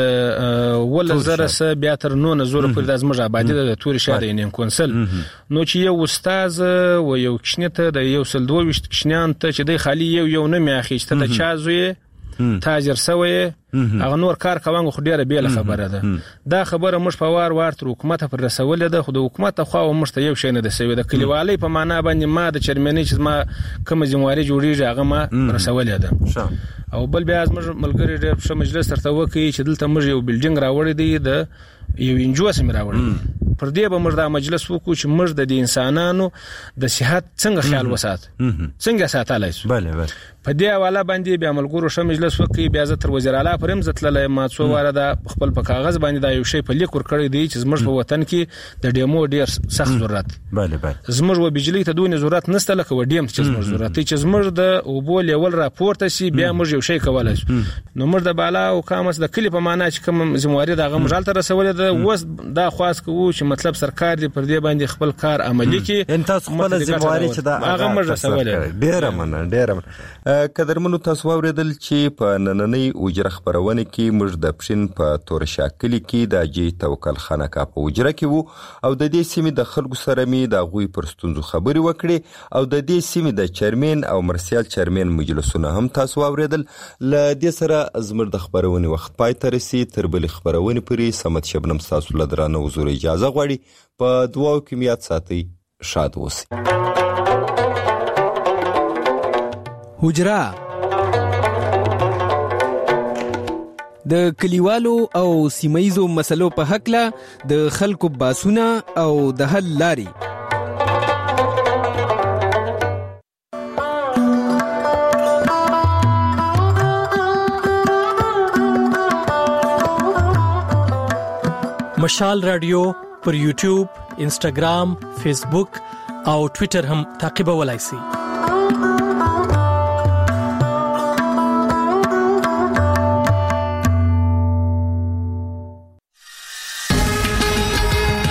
[SPEAKER 13] د ول زره س بیا تر 900 پر د زموږ آبادی د توري شاده یې کونسل نو چې یو استاد و یو کشنته د 122 کشنیان ته چې د خالی یو نه میاخیسته د چازوي تاجر سوی هغه نور کار کوان خو ډیره بیل خبره ده دا خبره مش په وار تر حکومت پر رسول ده خو د حکومت خو مشته یو شی نه ده سوی د کلیوالۍ په معنا باندې ما د چرمنۍ چې ما کوم ذمہواری جوړیږي هغه ما رسول ده او بل بیا از ملګری ډېر مجلس ترته وکي چې دلته موږ یو بلډینګ راوړی دی د یو انجو سم راوړی پر دې به موږ دا مجلس وکړو چې موږ د انسانانو د صحت څنګه خیال وسات څنګه ساتلای شو.
[SPEAKER 3] بله
[SPEAKER 13] په دې حواله باندې بیا ملګرو شه مجلس وکړي، بیا زه تر وزیر اعلی پرم زتللای ما څو واره دا خپل په کاغذ باندې دا یو شی په لیک ور کړی دی چې زموږ په وطن کې د ډیمو ډیر سخت ضرورت.
[SPEAKER 3] بله
[SPEAKER 13] زموږ و بجلی ته دونه ضرورت نشته لکه و ډیم چې زموږ ضرورت دی چې زموږ د اوبو لیول راپورته شي بیا موږ یو شی کولای شو. نو موږ د بالا او کامس د کلی په معنا چې کوم ذمہواری دا غو مجال ته رسولې ده وس دا خاص کوو چې مطلب سرکار دی پر دې باندې خپل کار عملی کړي.
[SPEAKER 3] ان تاسو خپل ذمہواری چې دا
[SPEAKER 13] هغه موږ رسولې
[SPEAKER 5] ډیر من قدرمنو تاسو واوریدل چې په نننۍ اجره خبرونه کې موږ د پښین په تور شاکلی کې د جی توکل خانقاه په اجره کې وو او د دې سیمې د خلکو سره می د غوي پرستونزو خبري وکړي او د دې سیمې د چیرمن او مرسیال چیرمن مجلسونه هم تاسو واوریدل. ل دې سره زمر د خبرونه وخت پای ته رسي تر بل خبرونه پري سمت شبنم تاسو لدرانه حضور اجازه غواړي په دواو کې میات ساتي شاد اوسئ.
[SPEAKER 4] حجره د کلیوالو او سیمایزو مسلو په حق له د خلکو باسونه او د حل لاري.
[SPEAKER 14] مشال رادیو پر یوټیوب، انسټاګرام، فیسبوک او ټوئیټر هم تعقیبولای شئ.